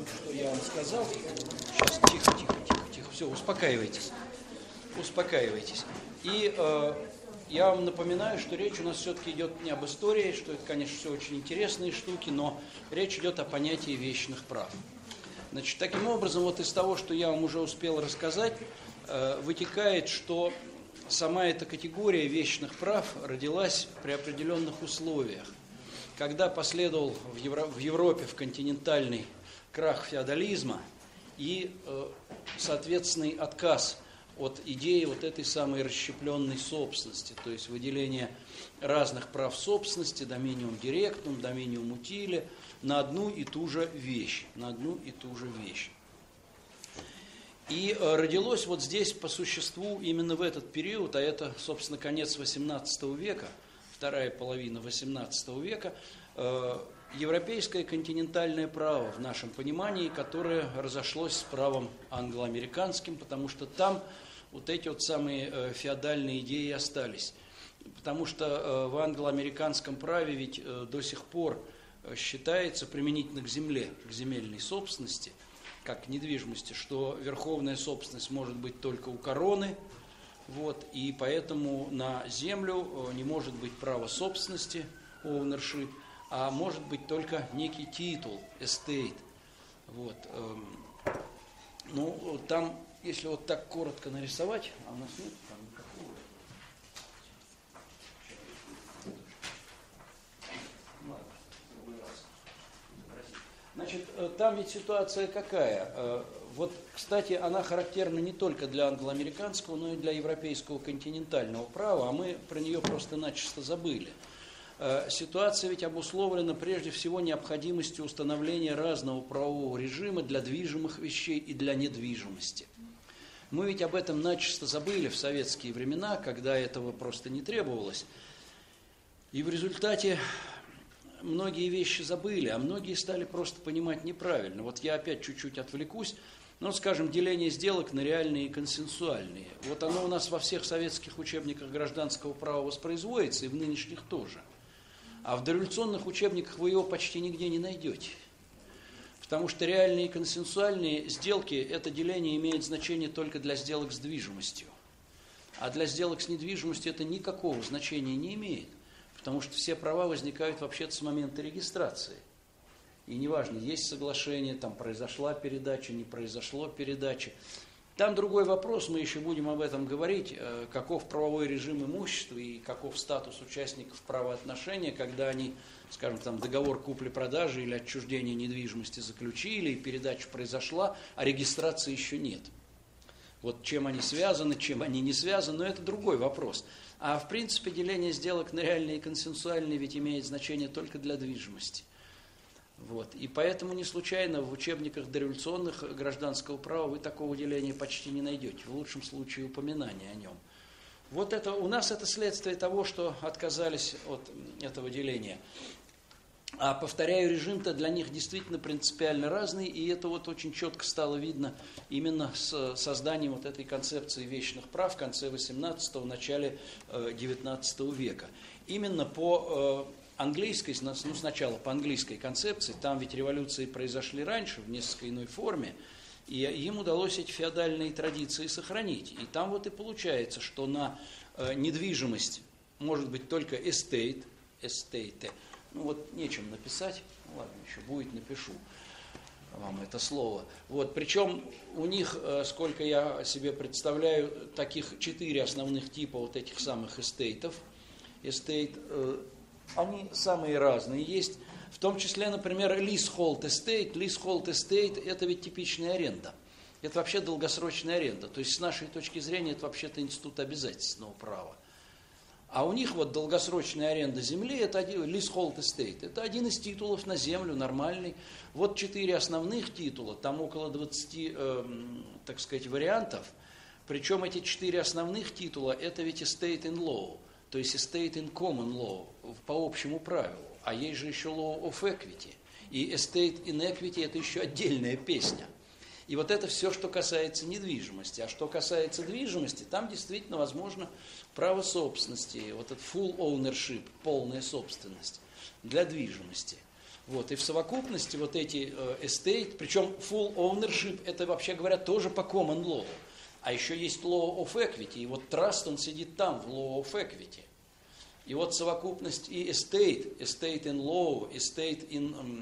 что я вам сказал. Сейчас, тихо. Все, успокаивайтесь. И я вам напоминаю, что речь у нас все-таки идет не об истории, что это, конечно, все очень интересные штуки, но речь идет о понятии вечных прав. Значит, таким образом, вот из того, что я вам уже успел рассказать, вытекает, что сама эта категория вечных прав родилась при определенных условиях. Когда последовал в Европе, в континентальный крах феодализма и соответственный отказ от идеи вот этой самой расщепленной собственности, то есть выделение разных прав собственности, доминиум директум, доминиум утиле, на одну и ту же вещь. И родилось вот здесь по существу именно в этот период, а это, собственно, конец XVIII века, вторая половина XVIII века, европейское континентальное право в нашем понимании, которое разошлось с правом англо-американским, потому что там вот эти вот самые феодальные идеи остались. Потому что в англо-американском праве ведь до сих пор считается применительно к земле, к земельной собственности, как к недвижимости, что верховная собственность может быть только у короны, вот, и поэтому на землю не может быть права собственности, ownership, а может быть только некий титул, estate. Вот. Ну, там, если вот так коротко нарисовать, а у нас нет там никакого. Значит, там ведь ситуация какая? Вот, кстати, она характерна не только для англо-американского, но и для европейского континентального права, а мы про нее просто начисто забыли. Ситуация ведь обусловлена прежде всего необходимостью установления разного правового режима для движимых вещей и для недвижимости. Мы ведь об этом начисто забыли в советские времена, когда этого просто не требовалось. И в результате многие вещи забыли, а многие стали просто понимать неправильно. Вот я опять чуть-чуть отвлекусь. Ну, скажем, деление сделок на реальные и консенсуальные. Вот оно у нас во всех советских учебниках гражданского права воспроизводится, и в нынешних тоже. А в дореволюционных учебниках вы его почти нигде не найдете. Потому что реальные и консенсуальные сделки, это деление имеет значение только для сделок с движимостью. А для сделок с недвижимостью это никакого значения не имеет. Потому что все права возникают вообще-то с момента регистрации. И неважно, есть соглашение, там произошла передача, не произошло передачи. Там другой вопрос, мы еще будем об этом говорить, каков правовой режим имущества и каков статус участников правоотношения, когда они, скажем, там договор купли-продажи или отчуждения недвижимости заключили, и передача произошла, а регистрации еще нет. Вот чем они связаны, чем они не связаны, но это другой вопрос. А в принципе деление сделок на реальные и консенсуальные ведь имеет значение только для движимости. Вот. И поэтому не случайно в учебниках дореволюционных гражданского права вы такого деления почти не найдете, в лучшем случае упоминания о нем. Вот это у нас это следствие того, что отказались от этого деления. А повторяю, режим-то для них действительно принципиально разный, и это вот очень четко стало видно именно с созданием вот этой концепции вечных прав в конце XVIII, начале XIX века. Именно по английской, ну сначала по английской концепции, там ведь революции произошли раньше в несколько иной форме, и им удалось эти феодальные традиции сохранить. И там вот и получается, что на недвижимость может быть только estate, ну вот нечем написать, ну ладно, еще будет, напишу вам это слово. Вот, причем у них, сколько я себе представляю, таких 4 основных типа вот этих самых эстейтов. Они самые разные есть, в том числе, например, leasehold estate. Leasehold estate – это ведь типичная аренда. Это вообще долгосрочная аренда. То есть, с нашей точки зрения, это вообще-то институт обязательственного права. А у них вот долгосрочная аренда земли – это leasehold estate. Это один из титулов на землю, нормальный. Вот 4 основных титула, там около 20, так сказать, вариантов. Причем эти 4 основных титула – это ведь estate in law. То есть estate in common law, по общему правилу. А есть же еще law of equity. И estate in equity – это еще отдельная песня. И вот это все, что касается недвижимости. А что касается движимости, там действительно возможно право собственности, вот этот full ownership, полная собственность для движимости. Вот, и в совокупности вот эти estate, причем full ownership, это, вообще говоря, тоже по common law. А еще есть law of equity, и вот trust, он сидит там, в law of equity. И вот совокупность и estate in law, estate in,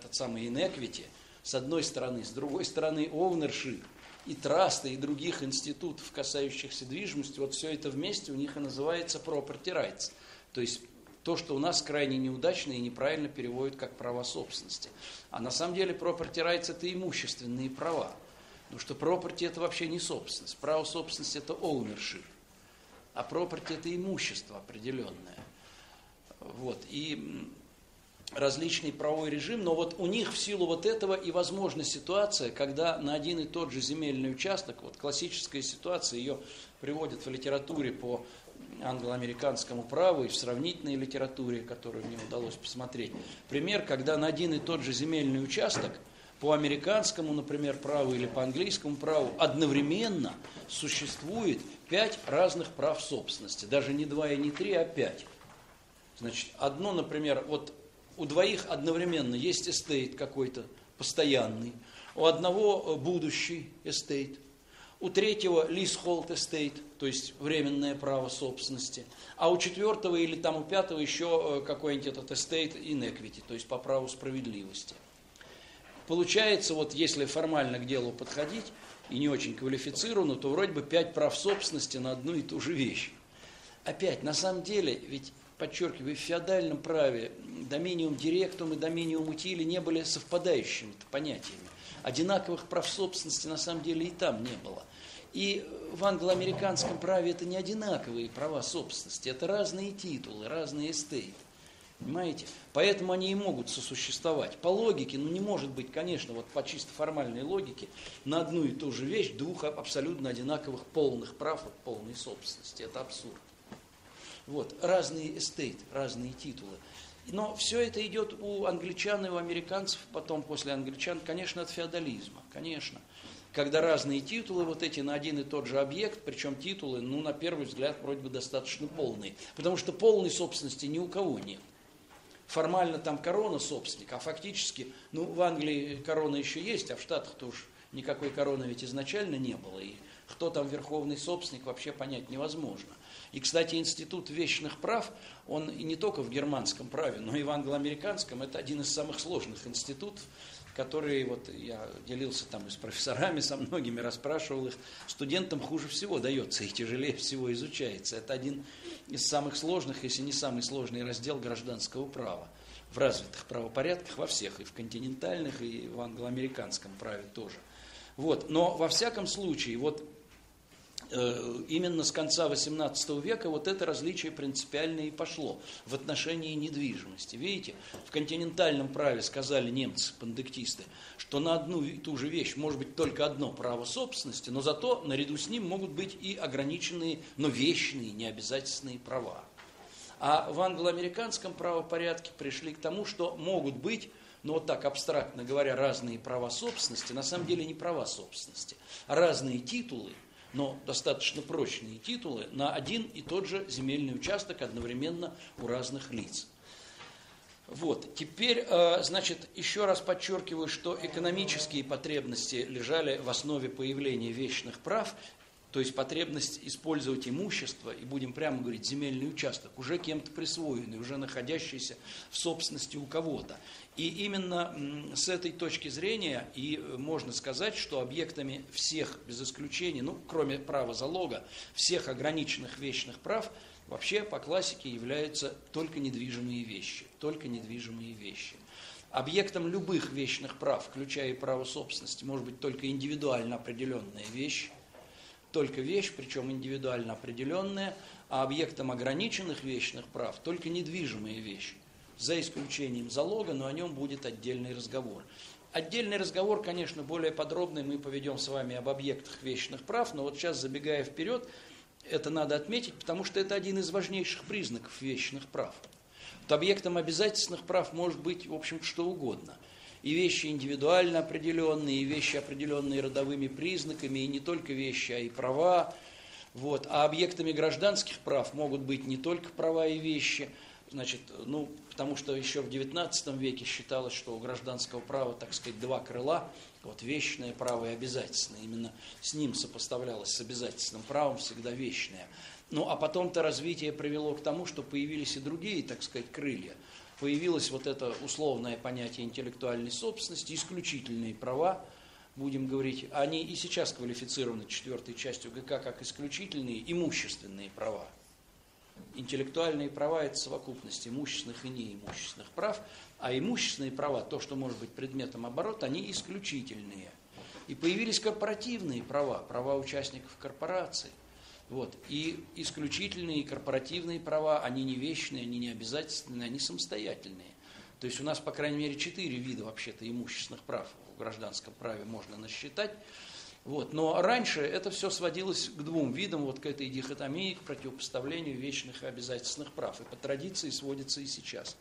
in equity, с одной стороны, с другой стороны ownership, и траста, и других институтов, касающихся недвижимости, вот все это вместе у них и называется property rights. То есть то, что у нас крайне неудачно и неправильно переводят как права собственности. А на самом деле property rights это имущественные права. Потому что property это вообще не собственность. Право собственности это ownership. А property это имущество определенное. Вот. И различный правовой режим, но вот у них в силу вот этого и возможна ситуация, когда на один и тот же земельный участок, вот классическая ситуация, ее приводят в литературе по англо-американскому праву и в сравнительной литературе, которую мне удалось посмотреть. Пример, когда на один и тот же земельный участок по американскому, например, праву или по английскому праву одновременно существует 5 разных прав собственности. Даже не 2 и не 3, а 5. Значит, одно, например, вот у двоих одновременно есть эстейт какой-то постоянный, у одного будущий эстейт, у третьего leasehold estate, то есть временное право собственности, а у четвертого или там у пятого еще какой-нибудь этот estate in equity, то есть по праву справедливости. Получается, вот если формально к делу подходить и не очень квалифицированно, то вроде бы 5 прав собственности на одну и ту же вещь. Опять, на самом деле, ведь, подчеркиваю, в феодальном праве доминиум директум и доминиум утили не были совпадающими понятиями. Одинаковых прав собственности на самом деле и там не было. И в англо-американском праве это не одинаковые права собственности, это разные титулы, разные эстейты. Понимаете? Поэтому они и могут сосуществовать. По логике, не может быть, конечно, вот по чисто формальной логике, на одну и ту же вещь 2 абсолютно одинаковых полных прав от полной собственности. Это абсурд. Вот, разные эстейты, разные титулы. Но все это идет у англичан и у американцев, потом после англичан, конечно, от феодализма, конечно. Когда разные титулы, вот эти на один и тот же объект, причем титулы, на первый взгляд, вроде бы достаточно полные. Потому что полной собственности ни у кого нет. Формально там корона собственник, а фактически, в Англии корона еще есть, а в Штатах-то уж никакой короны ведь изначально не было. И кто там верховный собственник, вообще понять невозможно. И, кстати, институт вечных прав, он и не только в германском праве, но и в англо-американском, это один из самых сложных институтов, которые, вот я делился там и с профессорами, со многими, расспрашивал их, студентам хуже всего дается и тяжелее всего изучается. Это один из самых сложных, если не самый сложный раздел гражданского права. В развитых правопорядках во всех, и в континентальных, и в англо-американском праве тоже. Вот. Но во всяком случае, вот именно с конца XVIII века вот это различие принципиальное и пошло в отношении недвижимости. Видите, в континентальном праве сказали немцы, пандектисты, что на одну и ту же вещь может быть только одно право собственности, но зато наряду с ним могут быть и ограниченные, но вечные, необязательные права. А в англо-американском правопорядке пришли к тому, что могут быть, вот так абстрактно говоря, разные права собственности, на самом деле не права собственности, а разные титулы, но достаточно прочные титулы на один и тот же земельный участок одновременно у разных лиц. Вот. Теперь, значит, еще раз подчеркиваю, что экономические потребности лежали в основе появления вечных прав, то есть потребность использовать имущество, и будем прямо говорить, земельный участок, уже кем-то присвоенный, уже находящийся в собственности у кого-то. И именно с этой точки зрения и можно сказать, что объектами всех, без исключения, кроме права залога, всех ограниченных вечных прав, вообще по классике являются только недвижимые вещи. Только недвижимые вещи. Объектом любых вечных прав, включая и право собственности, может быть только индивидуально определенная вещь, только вещь, причем индивидуально определенная, а объектом ограниченных вечных прав только недвижимые вещи, за исключением залога, но о нем будет отдельный разговор. Отдельный разговор, конечно, более подробный мы поведем с вами об объектах вечных прав, но вот сейчас, забегая вперед, это надо отметить, потому что это один из важнейших признаков вечных прав. Вот объектом обязательных прав может быть, в общем, что угодно. И вещи индивидуально определенные, и вещи, определенные родовыми признаками, и не только вещи, а и права. Вот. А объектами гражданских прав могут быть не только права и вещи, Значит, ну, потому что еще в XIX веке считалось, что у гражданского права, так сказать, два крыла, вот вечное право и обязательное. Именно с ним сопоставлялось с обязательным правом всегда вечное. Ну, а потом-то развитие привело к тому, что появились и другие, так сказать, крылья. Появилось вот это условное понятие интеллектуальной собственности, исключительные права, будем говорить, они и сейчас квалифицированы 4-й частью ГК как исключительные имущественные права. Интеллектуальные права – это совокупность имущественных и неимущественных прав, а имущественные права, то, что может быть предметом оборота, они исключительные. И появились корпоративные права, права участников корпораций. Вот. И исключительные, и корпоративные права, они не вечные, они не обязательные, они самостоятельные. То есть у нас, по крайней мере, 4 вида вообще-то имущественных прав в гражданском праве можно насчитать. Вот. Но раньше это все сводилось к 2 видам, вот к этой дихотомии, к противопоставлению вечных и обязательственных прав. И по традиции сводится и сейчас.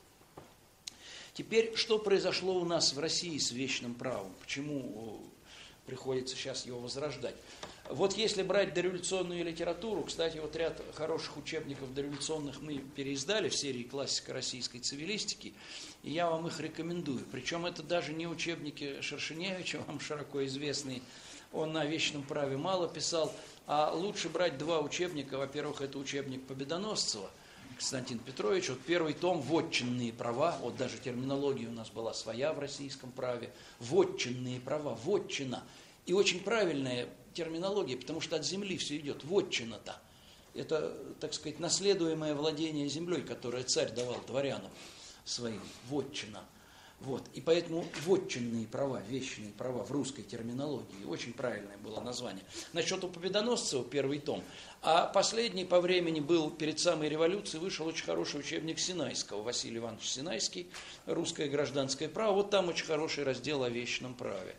Теперь, что произошло у нас в России с вечным правом? Почему приходится сейчас его возрождать? Вот если брать дореволюционную литературу, кстати, вот ряд хороших учебников дореволюционных мы переиздали в серии «Классика российской цивилистики», и я вам их рекомендую. Причем это даже не учебники Шершеневича, вам широко известные, он на вечном праве мало писал, а лучше брать 2 учебника. Во-первых, это учебник Победоносцева, Константин Петрович, вот 1-й том «Вотчинные права», вот даже терминология у нас была своя в российском праве, «Вотчинные права», «вотчина». И очень правильная терминология, потому что от земли все идет, вотчина-то. Это, так сказать, наследуемое владение землей, которое царь давал дворянам своим, вотчина. Вот. И поэтому вотчинные права, вечные права в русской терминологии, очень правильное было название. Насчет у Победоносцева 1-й том, а последний по времени был перед самой революцией, вышел очень хороший учебник Синайского, Василий Иванович Синайский, «Русское гражданское право». Вот там очень хороший раздел о вечном праве.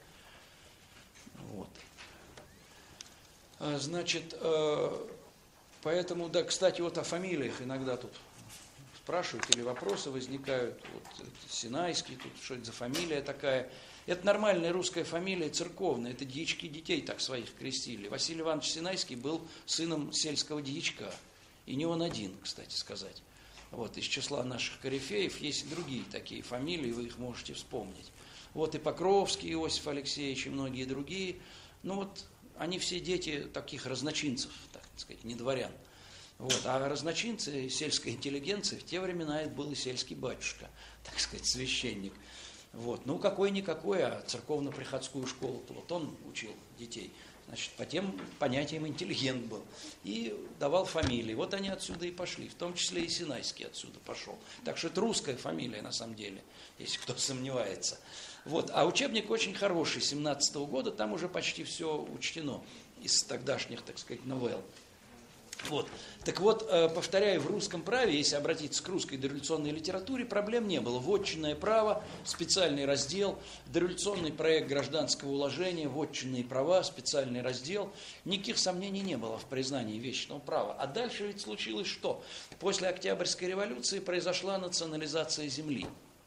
Вот. Значит, поэтому, да, кстати, вот о фамилиях иногда тут спрашивают или вопросы возникают. Вот Синайский, тут что это за фамилия такая? Это нормальная русская фамилия, церковная, это дьячки детей так своих крестили. Василий Иванович Синайский был сыном сельского дьячка, и не он один, кстати сказать. Вот, из числа наших корифеев есть и другие такие фамилии, вы их можете вспомнить. Вот и Покровский Иосиф Алексеевич, и многие другие. Ну вот, они все дети таких разночинцев, так сказать, не дворян. Вот. А разночинцы сельской интеллигенции в те времена это был и сельский батюшка, так сказать, священник. Вот. Ну, какой-никакой, а церковно-приходскую школу-то вот он учил детей. Значит, по тем понятиям интеллигент был. И давал фамилии. Вот они отсюда и пошли. В том числе и Синайский отсюда пошел. Так что это русская фамилия на самом деле, если кто сомневается. Вот. А учебник очень хороший, 17-го года. Там уже почти все учтено из тогдашних, так сказать, новелл. Вот. Так вот, повторяю, в русском праве, если обратиться к русской дореволюционной литературе, проблем не было. Вотчинное право, специальный раздел, дореволюционный проект гражданского уложения, вотчинные права, специальный раздел. Никаких сомнений не было в признании вечного права. А дальше ведь случилось что? После Октябрьской революции произошла национализация земли.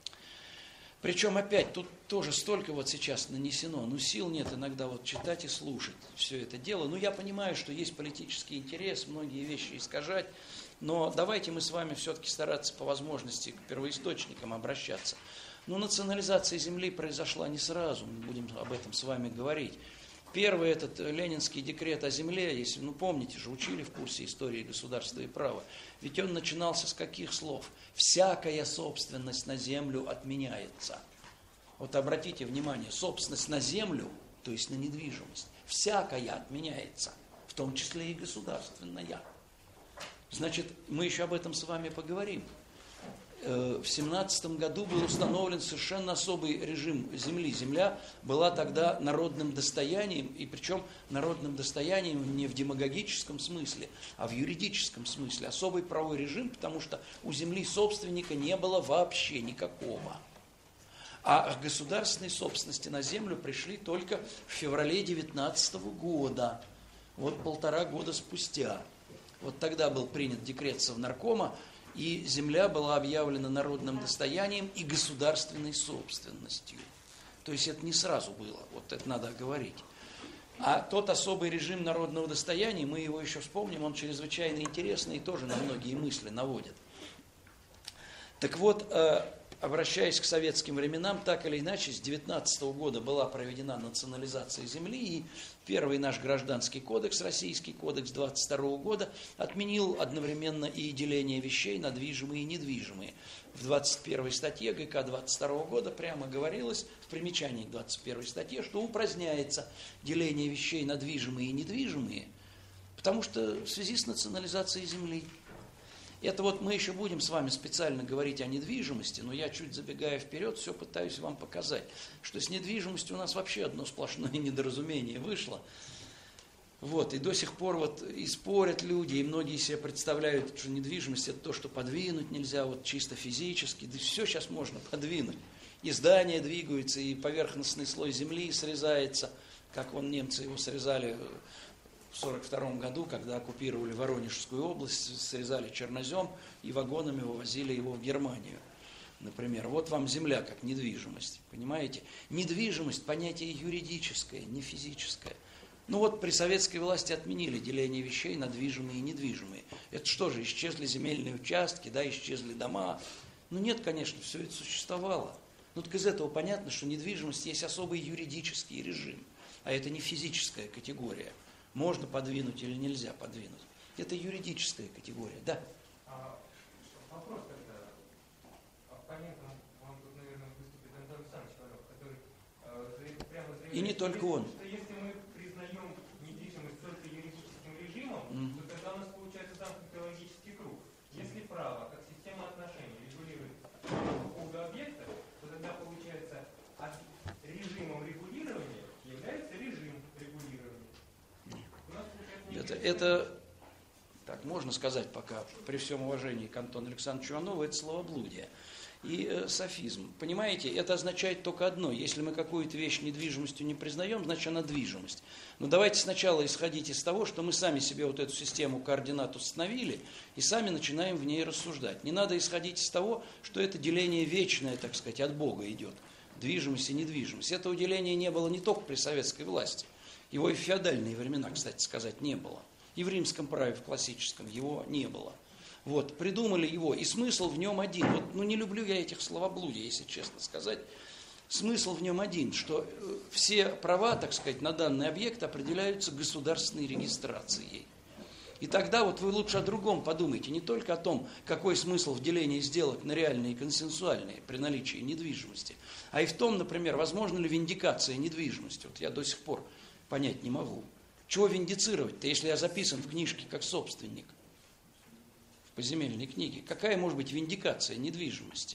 Причем опять, тут тоже столько вот сейчас нанесено, ну сил нет иногда вот читать и слушать все это дело. Ну я понимаю, что есть политический интерес, многие вещи искажать, но давайте мы с вами все-таки стараться по возможности к первоисточникам обращаться. Ну национализация земли произошла не сразу, мы будем об этом с вами говорить. Первый этот ленинский декрет о земле, если, ну помните же, учили в курсе истории государства и права, ведь он начинался с каких слов? Всякая собственность на землю отменяется. Вот обратите внимание, собственность на землю, то есть на недвижимость, всякая отменяется, в том числе и государственная. Значит, мы еще об этом с вами поговорим. В 17 году был установлен совершенно особый режим земли. Земля была тогда народным достоянием, и причем народным достоянием не в демагогическом смысле, а в юридическом смысле. Особый правовой режим, потому что у земли собственника не было вообще никакого. А к государственной собственности на землю пришли только в феврале 19 года, вот 1,5 года спустя. Вот тогда был принят декрет Совнаркома, и земля была объявлена народным достоянием и государственной собственностью. То есть это не сразу было, вот это надо говорить. А тот особый режим народного достояния, мы его еще вспомним, он чрезвычайно интересный и тоже на многие мысли наводит. Так вот, обращаясь к советским временам, так или иначе, с 19 года была проведена национализация земли, и первый наш гражданский кодекс, Российский кодекс 22 года, отменил одновременно и деление вещей на движимые и недвижимые. В 21 статье ГК 22 года прямо говорилось, в примечании к 21 статье, что упраздняется деление вещей на движимые и недвижимые, потому что в связи с национализацией земли. Это вот мы еще будем с вами специально говорить о недвижимости, но я чуть забегая вперед, все пытаюсь вам показать, что с недвижимостью у нас вообще одно сплошное недоразумение вышло. Вот, и до сих пор вот и спорят люди, и многие себе представляют, что недвижимость это то, что подвинуть нельзя, вот чисто физически, да все сейчас можно подвинуть. И здания двигаются, и поверхностный слой земли срезается, как вон немцы его срезали в 1942 году, когда оккупировали Воронежскую область, срезали чернозем и вагонами вывозили его в Германию. Например, вот вам земля как недвижимость, понимаете? Недвижимость – понятие юридическое, не физическое. Ну вот при советской власти отменили деление вещей на движимые и недвижимые. Это что же, исчезли земельные участки, да, исчезли дома? Ну нет, конечно, все это существовало. Ну так из этого понятно, что недвижимость есть особый юридический режим, а это не физическая категория. Можно подвинуть или нельзя подвинуть. Это юридическая категория, да. Вопрос тогда. Оппонентом вам тут, наверное, выступит Антон Александрович Иванов, который прямо заявляет, И не только он. Что если мы признаем недвижимость только юридическим режимом, то тогда у нас получается замкнутый логический круг. Если право, как система отношений, регулирует по поводу объекта, то тогда получается режимом регулирования является режим регулирования. Это, так можно сказать пока, при всем уважении к Антону Александровичу Иванову, это словоблудие и софизм. Понимаете, это означает только одно. Если мы какую-то вещь недвижимостью не признаем, значит она движимость. Но давайте сначала исходить из того, что мы сами себе вот эту систему координат установили и сами начинаем в ней рассуждать. Не надо исходить из того, что это деление вечное, так сказать, от Бога идет. Движимость и недвижимость. Этого деления не было не только при советской власти. Его и в феодальные времена, кстати сказать, не было. И в римском праве, в классическом, его не было. Вот, придумали его, и смысл в нем один. Вот, ну, не люблю я этих словоблудий, если честно сказать. Смысл в нем один, что все права, так сказать, на данный объект определяются государственной регистрацией. И тогда вот вы лучше о другом подумайте, не только о том, какой смысл в делении сделок на реальные и консенсуальные при наличии недвижимости, а и в том, например, возможно ли виндикация недвижимости. Вот я до сих пор понять не могу. Чего виндицировать-то, если я записан в книжке как собственник? В поземельной книге. Какая может быть виндикация недвижимости?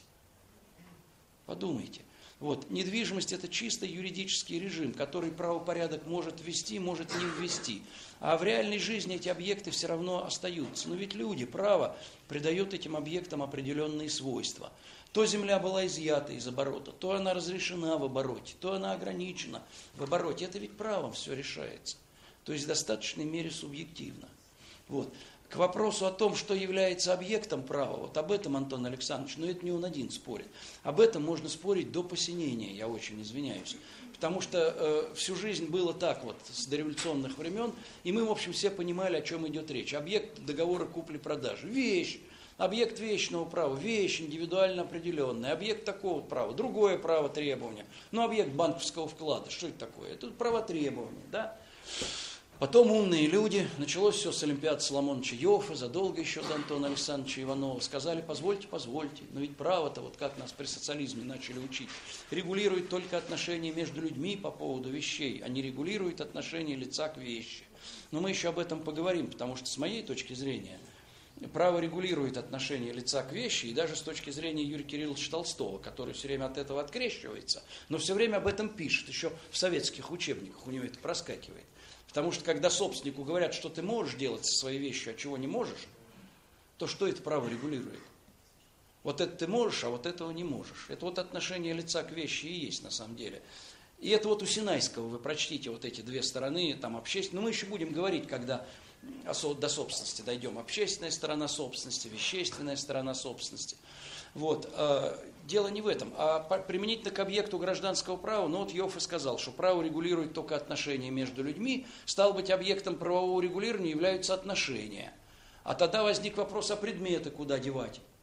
Подумайте. Вот, недвижимость – это чисто юридический режим, который правопорядок может ввести, может не ввести. А в реальной жизни эти объекты все равно остаются. Но ведь люди, право, придают этим объектам определенные свойства. То земля была изъята из оборота, то она разрешена в обороте, то она ограничена в обороте. Это ведь правом все решается. То есть в достаточной мере субъективно. Вот. К вопросу о том, что является объектом права, вот об этом Антон Александрович, но это не он один спорит. Об этом можно спорить до посинения, я очень извиняюсь. Потому что всю жизнь было так вот, с дореволюционных времен, и мы, в общем, все понимали, о чем идет речь. Объект договора купли-продажи, вещь. Объект вечного права, вещь индивидуально определенная, объект такого права, другое право требования. Ну, объект банковского вклада, что это такое? Это право требования, да? Потом умные люди, началось все с Олимпиады Соломоновича Йоффе, задолго еще до Антона Александровича Иванова, сказали, позвольте, но ведь право-то, вот как нас при социализме начали учить, регулирует только отношения между людьми по поводу вещей, а не регулирует отношения лица к вещи. Но мы еще об этом поговорим, потому что с моей точки зрения, право регулирует отношения лица к вещи, и даже с точки зрения Юрия Кирилловича Толстого, который все время от этого открещивается, но все время об этом пишет, еще в советских учебниках у него это проскакивает. Потому что когда собственнику говорят, что ты можешь делать со своей вещью, а чего не можешь, то что это право регулирует? Вот это ты можешь, а вот этого не можешь. Это вот отношение лица к вещи и есть на самом деле. И это вот у Синайского, вы прочтите вот эти две стороны, там общественные, но мы еще будем говорить, когда до собственности дойдем. Общественная сторона собственности, вещественная сторона собственности. Вот. Дело не в этом, а применительно к объекту гражданского права, ну вот Йоффе сказал, что право регулирует только отношения между людьми, стало быть, объектом правового регулирования являются отношения. А тогда возник вопрос, а предметы куда девать?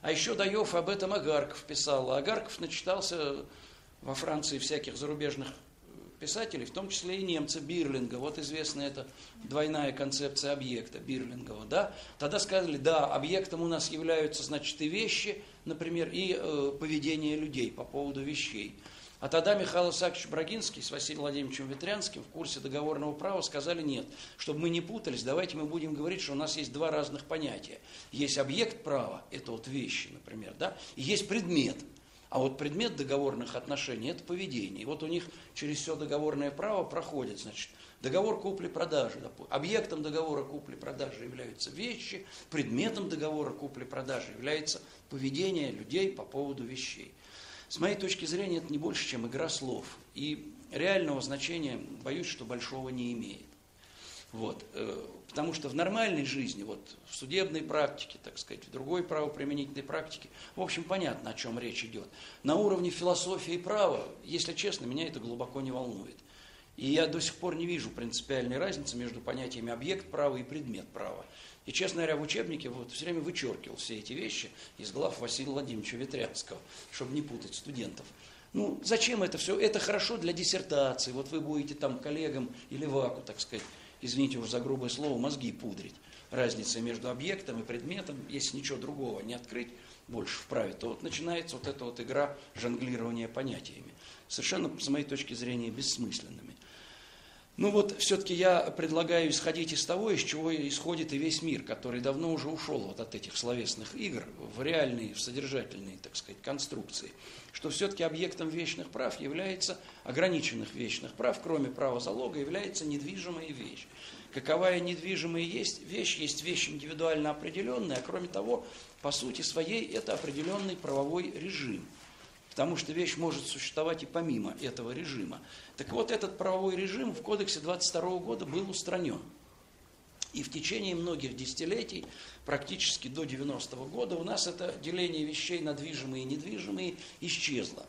А еще Даев об этом Агарков писал. А Агарков начитался во Франции всяких зарубежных писателей, в том числе и немца Бирлинга. Вот известна эта двойная концепция объекта Бирлингова. Да? Тогда сказали, да, объектом у нас являются, значит, и вещи, например, и поведение людей по поводу вещей. А тогда Михаил Исаакович Брагинский с Василием Владимировичем Ветрянским в курсе договорного права сказали, нет, чтобы мы не путались, давайте мы будем говорить, что у нас есть два разных понятия. Есть объект права, это вот вещи, например, да, и есть предмет. А вот предмет договорных отношений – это поведение. И вот у них через все договорное право проходит, значит, договор купли-продажи. Объектом договора купли-продажи являются вещи, предметом договора купли-продажи является поведение людей по поводу вещей. С моей точки зрения, это не больше, чем игра слов. И реального значения, боюсь, что большого не имеет. Вот. Потому что в нормальной жизни, вот, в судебной практике, так сказать, в другой правоприменительной практике, в общем, понятно, о чем речь идет. На уровне философии права, если честно, меня это глубоко не волнует. И я до сих пор не вижу принципиальной разницы между понятиями объект права и предмет права. И, честно говоря, в учебнике вот все время вычеркивал все эти вещи из глав Василия Владимировича Ветрянского, чтобы не путать студентов. Ну, зачем это все? Это хорошо для диссертации. Вот вы будете там коллегам или ваку, так сказать, извините уж за грубое слово, мозги пудрить. Разница между объектом и предметом, если ничего другого не открыть больше вправе, то вот начинается вот эта вот игра жонглирования понятиями. Совершенно, с моей точки зрения, бессмысленными. Ну вот, все-таки я предлагаю исходить из того, из чего исходит и весь мир, который давно уже ушел вот от этих словесных игр в реальные, в содержательные, так сказать, конструкции. Что все-таки объектом вечных прав является, ограниченных вечных прав, кроме права залога, является недвижимая вещь. Каковая недвижимая есть вещь индивидуально определенная, а кроме того, по сути своей, это определенный правовой режим. Потому что вещь может существовать и помимо этого режима. Так вот, этот правовой режим в Кодексе 22 года был устранен. И в течение многих десятилетий, практически до 90-го года, у нас это деление вещей на движимые и недвижимые исчезло.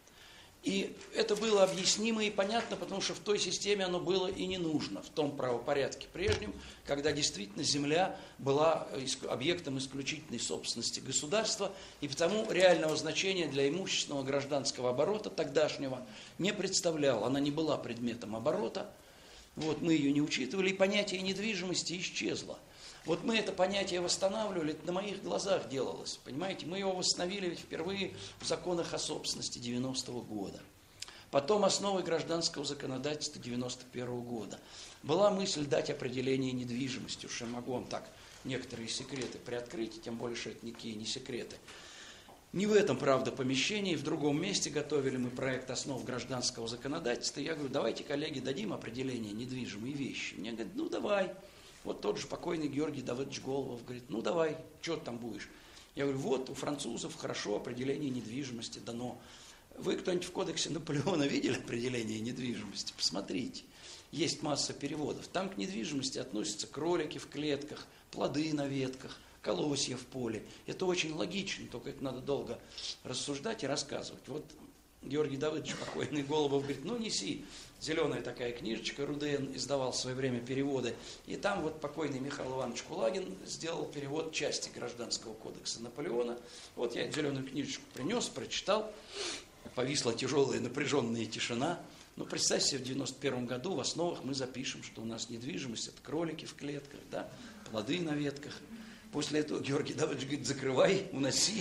И это было объяснимо и понятно, потому что в той системе оно было и не нужно, в том правопорядке прежнем, когда действительно земля была объектом исключительной собственности государства, и потому реального значения для имущественного гражданского оборота тогдашнего не представляла, она не была предметом оборота, вот, мы ее не учитывали, и понятие недвижимости исчезло. Вот мы это понятие восстанавливали, это на моих глазах делалось, понимаете? Мы его восстановили ведь впервые в законах о собственности 90-го года. Потом основой гражданского законодательства 91-го года. Была мысль дать определение недвижимости, уж я могу вам так некоторые секреты приоткрыть, тем более, что это никакие не секреты. Не в этом, правда, помещении, в другом месте готовили мы проект основ гражданского законодательства. Я говорю, давайте, коллеги, дадим определение недвижимой вещи. Мне говорят, ну давай. Вот тот же покойный Георгий Давыдович Голубов говорит, ну давай, что ты там будешь? Я говорю, вот у французов хорошо определение недвижимости дано. Вы кто-нибудь в кодексе Наполеона видели определение недвижимости? Посмотрите, есть масса переводов. Там к недвижимости относятся кролики в клетках, плоды на ветках, колосья в поле. Это очень логично, только это надо долго рассуждать и рассказывать. Вот Георгий Давыдович, покойный Голубов, говорит, ну неси, зеленая такая книжечка, РУДН издавал в свое время переводы, и там вот покойный Михаил Иванович Кулагин сделал перевод части Гражданского кодекса Наполеона. Вот я эту зеленую книжечку принес, прочитал, повисла тяжелая напряженная тишина. Ну, представьте себе, в 91 году в основах мы запишем, что у нас недвижимость – это кролики в клетках, да, плоды на ветках. После этого Георгий Давыдович говорит, закрывай, уноси.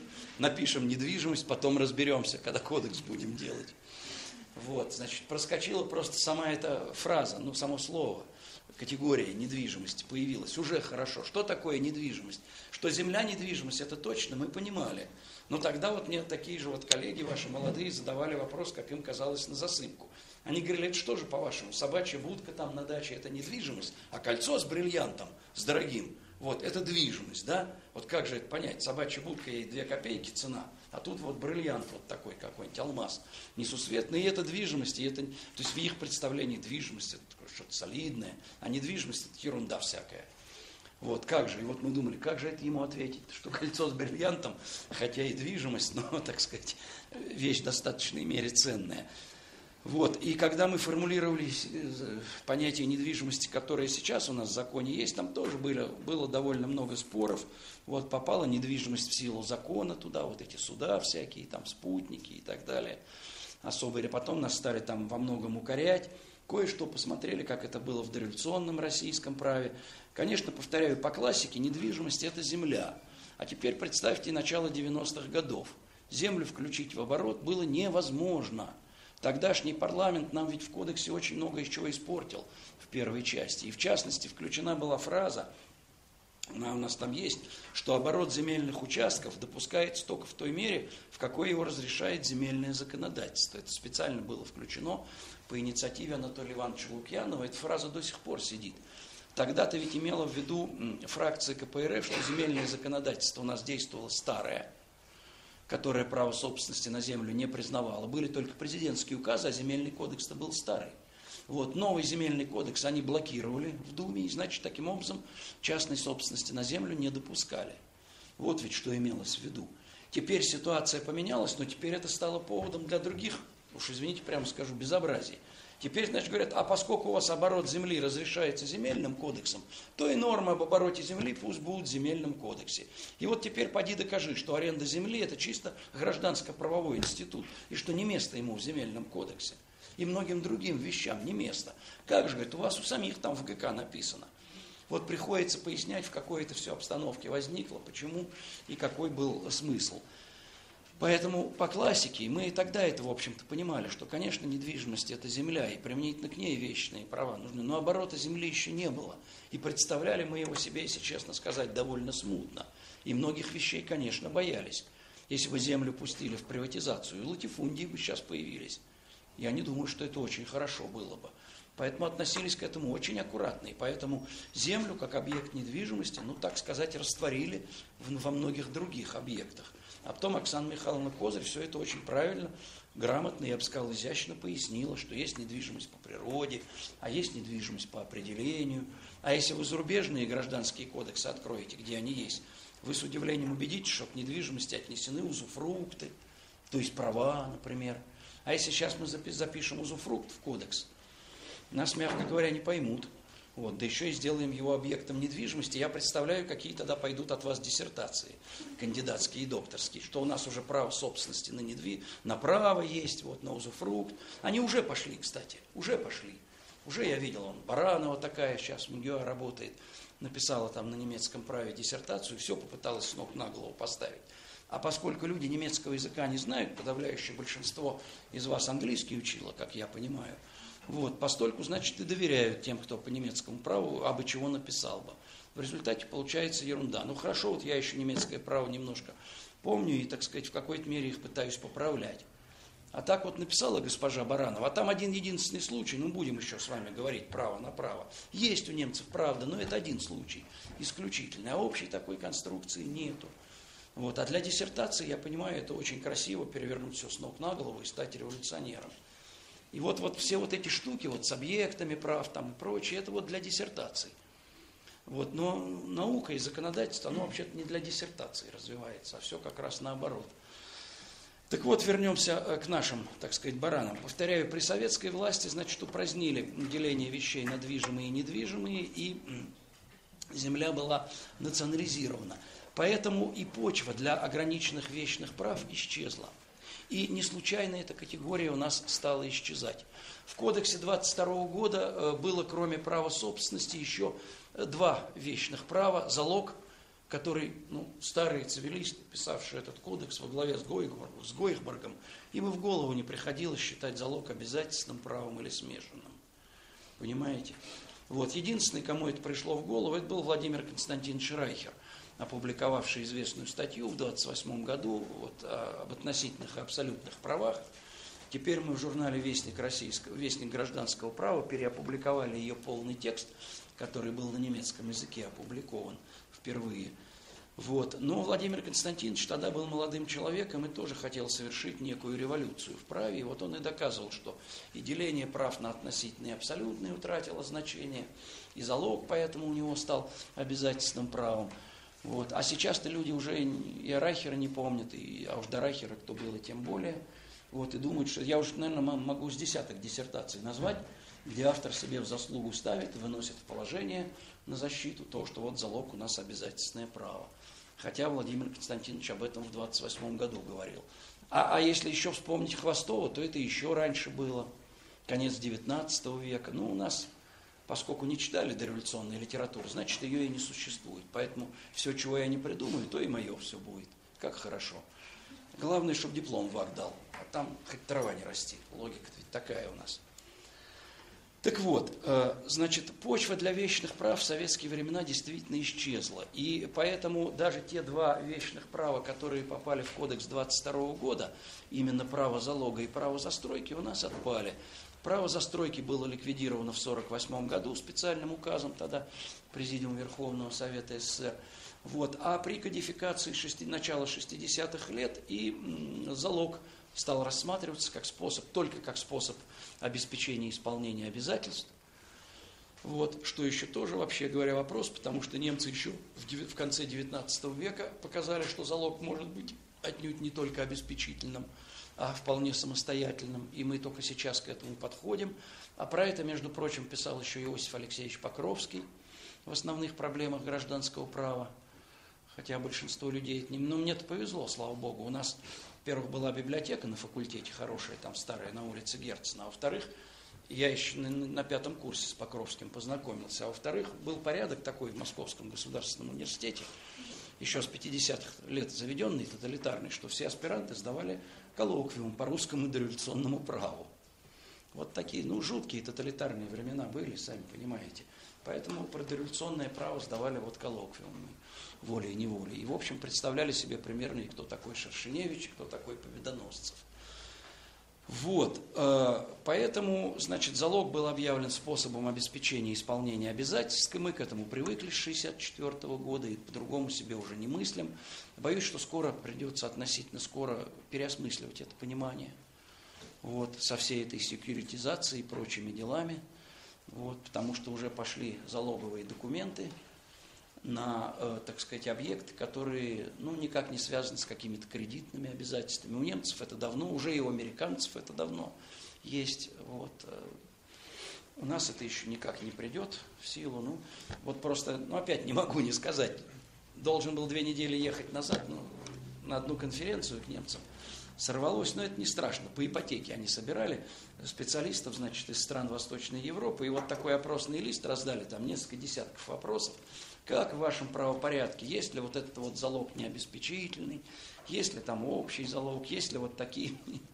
Напишем недвижимость, потом разберемся, когда кодекс будем делать. Вот, значит, проскочила просто сама эта фраза, ну, само слово, категория недвижимости появилась. Уже хорошо. Что такое недвижимость? Что земля недвижимость, это точно мы понимали. Но тогда вот мне такие же вот коллеги ваши молодые задавали вопрос, как им казалось, на засыпку. Они говорили, это что же по-вашему, собачья будка там на даче, это недвижимость, а кольцо с бриллиантом, с дорогим, вот, это движимость, да? Вот как же это понять? Собачья будка, ей 2 копейки цена, а тут вот бриллиант вот такой какой-нибудь, алмаз, несусветный, и это движимость, и это, то есть в их представлении движимость это что-то солидное, а недвижимость это ерунда всякая. Вот, как же, и вот мы думали, как же это ему ответить, что кольцо с бриллиантом, хотя и движимость, но, так сказать, вещь в достаточной мере ценная. Вот. И когда мы формулировали понятие недвижимости, которое сейчас у нас в законе есть, там тоже было довольно много споров. Вот попала недвижимость в силу закона туда, вот эти суда всякие, там спутники и так далее. Особые. Потом нас стали там во многом укорять. Кое-что посмотрели, как это было в дореволюционном российском праве. Конечно, повторяю, по классике недвижимость – это земля. А теперь представьте начало 90-х годов. Землю включить в оборот было невозможно. Тогдашний парламент нам ведь в кодексе очень много из чего испортил в первой части. И в частности включена была фраза, она у нас там есть, что оборот земельных участков допускается только в той мере, в какой его разрешает земельное законодательство. Это специально было включено по инициативе Анатолия Ивановича Лукьянова. Эта фраза до сих пор сидит. Тогда-то ведь имела в виду фракция КПРФ, что земельное законодательство у нас действовало старое, которое право собственности на землю не признавало. Были только президентские указы, а земельный кодекс-то был старый. Вот, новый земельный кодекс они блокировали в Думе, и, значит, таким образом частной собственности на землю не допускали. Вот ведь что имелось в виду. Теперь ситуация поменялась, но теперь это стало поводом для других, уж извините, прямо скажу, безобразий. Теперь, значит, говорят, а поскольку у вас оборот земли разрешается земельным кодексом, то и нормы об обороте земли пусть будут в земельном кодексе. И вот теперь поди докажи, что аренда земли – это чисто гражданско-правовой институт, и что не место ему в земельном кодексе. И многим другим вещам не место. Как же, говорит, у вас у самих там в ГК написано. Вот приходится пояснять, в какой это все обстановке возникло, почему и какой был смысл. Поэтому по классике мы и тогда это, в общем-то, понимали, что, конечно, недвижимость – это земля, и применительно к ней вечные права нужны, но оборота земли еще не было. И представляли мы его себе, если честно сказать, довольно смутно. И многих вещей, конечно, боялись. Если бы землю пустили в приватизацию, и латифундии бы сейчас появились. Я не думаю, что это очень хорошо было бы. Поэтому относились к этому очень аккуратно. И поэтому землю, как объект недвижимости, ну, так сказать, растворили во многих других объектах. А потом Оксана Михайловна Козырь все это очень правильно, грамотно, я бы сказал, изящно пояснила, что есть недвижимость по природе, а есть недвижимость по определению. А если вы зарубежные гражданские кодексы откроете, где они есть, вы с удивлением убедитесь, что к недвижимости отнесены узуфрукты, то есть права, например. А если сейчас мы запишем узуфрукт в кодекс, нас, мягко говоря, не поймут. Вот, да еще и сделаем его объектом недвижимости. Я представляю, какие тогда пойдут от вас диссертации, кандидатские и докторские, что у нас уже право собственности на право есть, вот, на узуфрукт. Они уже пошли, кстати, уже пошли. Уже я видел, Баранова такая сейчас в МГУ работает, написала там на немецком праве диссертацию, все попыталась с ног на голову поставить. А поскольку люди немецкого языка не знают, подавляющее большинство из вас английский учило, как я понимаю, вот, постольку, значит, и доверяют тем, кто по немецкому праву абы чего написал бы. В результате получается ерунда. Ну хорошо, вот я еще немецкое право немножко помню и, так сказать, в какой-то мере их пытаюсь поправлять. А так вот написала госпожа Баранова, а там один единственный случай, ну будем еще с вами говорить право на право. Есть у немцев правда, но это один случай, исключительный, а общей такой конструкции нету. Вот, а для диссертации, я понимаю, это очень красиво, перевернуть все с ног на голову и стать революционером. И вот все вот эти штуки вот с объектами прав там и прочее, это вот для диссертаций. Вот, но наука и законодательство, оно вообще-то не для диссертации развивается, а все как раз наоборот. Так вот, вернемся к нашим, так сказать, баранам. Повторяю, при советской власти, значит, упразднили деление вещей на движимые и недвижимые, и земля была национализирована. Поэтому и почва для ограниченных вечных прав исчезла. И не случайно эта категория у нас стала исчезать. В кодексе 22 года было, кроме права собственности, еще два вечных права. Залог, который, старые цивилисты, писавшие этот кодекс во главе с Гойхбергом, им и в голову не приходилось считать залог обязательственным правом или смешанным. Понимаете? Вот, единственный, кому это пришло в голову, это был Владимир Константинович Райхер, опубликовавший известную статью в 1928 году об относительных и абсолютных правах. Теперь мы в журнале «Вестник гражданского права» переопубликовали ее полный текст, который был на немецком языке опубликован впервые. Вот. Но Владимир Константинович тогда был молодым человеком и тоже хотел совершить некую революцию в праве. И вот он и доказывал, что и деление прав на относительные и абсолютные утратило значение, и залог поэтому у него стал обязательственным правом. Вот. А сейчас-то люди уже и о Райхера не помнят, а уж до Райхера кто был, и тем более. Вот, и думают, что я уже, наверное, могу с десяток диссертаций назвать, где автор себе в заслугу ставит и выносит в положение на защиту то, что вот залог у нас обязательное право. Хотя Владимир Константинович об этом в 28 году говорил. А если еще вспомнить Хвостова, то это еще раньше было, конец 19 века. Ну, у нас, поскольку не читали дореволюционной литературы, значит, ее и не существует. Поэтому все, чего я не придумаю, то и мое все будет. Как хорошо. Главное, чтобы диплом ВАК дал. А там хоть трава не расти. Логика ведь такая у нас. Так вот, значит, почва для вечных прав в советские времена действительно исчезла. И поэтому даже те два вечных права, которые попали в кодекс 22 года, именно право залога и право застройки, у нас отпали. Право застройки было ликвидировано в 1948 году специальным указом тогда Президиума Верховного Совета СССР. Вот. А при кодификации начала 60-х лет и залог стал рассматриваться как способ, только как способ обеспечения исполнения обязательств. Вот, что еще тоже, вообще говоря, вопрос, потому что немцы еще в конце 19 века показали, что залог может быть отнюдь не только обеспечительным, а вполне самостоятельным, и мы только сейчас к этому подходим. А про это, между прочим, писал еще Иосиф Алексеевич Покровский в основных проблемах гражданского права, хотя большинство людей это не... Но мне-то повезло, слава богу, у нас... Во-первых, была библиотека на факультете хорошая, там старая, на улице Герцена. А во-вторых, я еще на 5-м курсе с Покровским познакомился. А во-вторых, был порядок такой в Московском государственном университете, еще с 50-х лет заведенный, тоталитарный, что все аспиранты сдавали коллоквиум по русскому дореволюционному праву. Вот такие, жуткие тоталитарные времена были, сами понимаете. Поэтому про дореволюционное право сдавали вот коллоквиумы, волей и неволей. И, в общем, представляли себе примерно, кто такой Шершеневич, кто такой Победоносцев. Вот, поэтому, значит, залог был объявлен способом обеспечения исполнения обязательств, и мы к этому привыкли с 1964 года, и по-другому себе уже не мыслим. Боюсь, что скоро придется, относительно скоро, переосмысливать это понимание, вот, со всей этой секьюритизацией и прочими делами. Вот, потому что уже пошли залоговые документы на, так сказать, объекты, которые никак не связаны с какими-то кредитными обязательствами. У немцев это давно, уже и у американцев это давно есть. Вот. У нас это еще никак не придет в силу. Вот просто, опять не могу не сказать. Должен был 2 недели ехать назад на одну конференцию к немцам. Сорвалось, но это не страшно. По ипотеке они собирали специалистов, значит, из стран Восточной Европы. И вот такой опросный лист раздали, там несколько десятков вопросов. Как в вашем правопорядке? Есть ли вот этот вот залог необеспечительный? Есть ли там общий залог? Есть ли вот такие?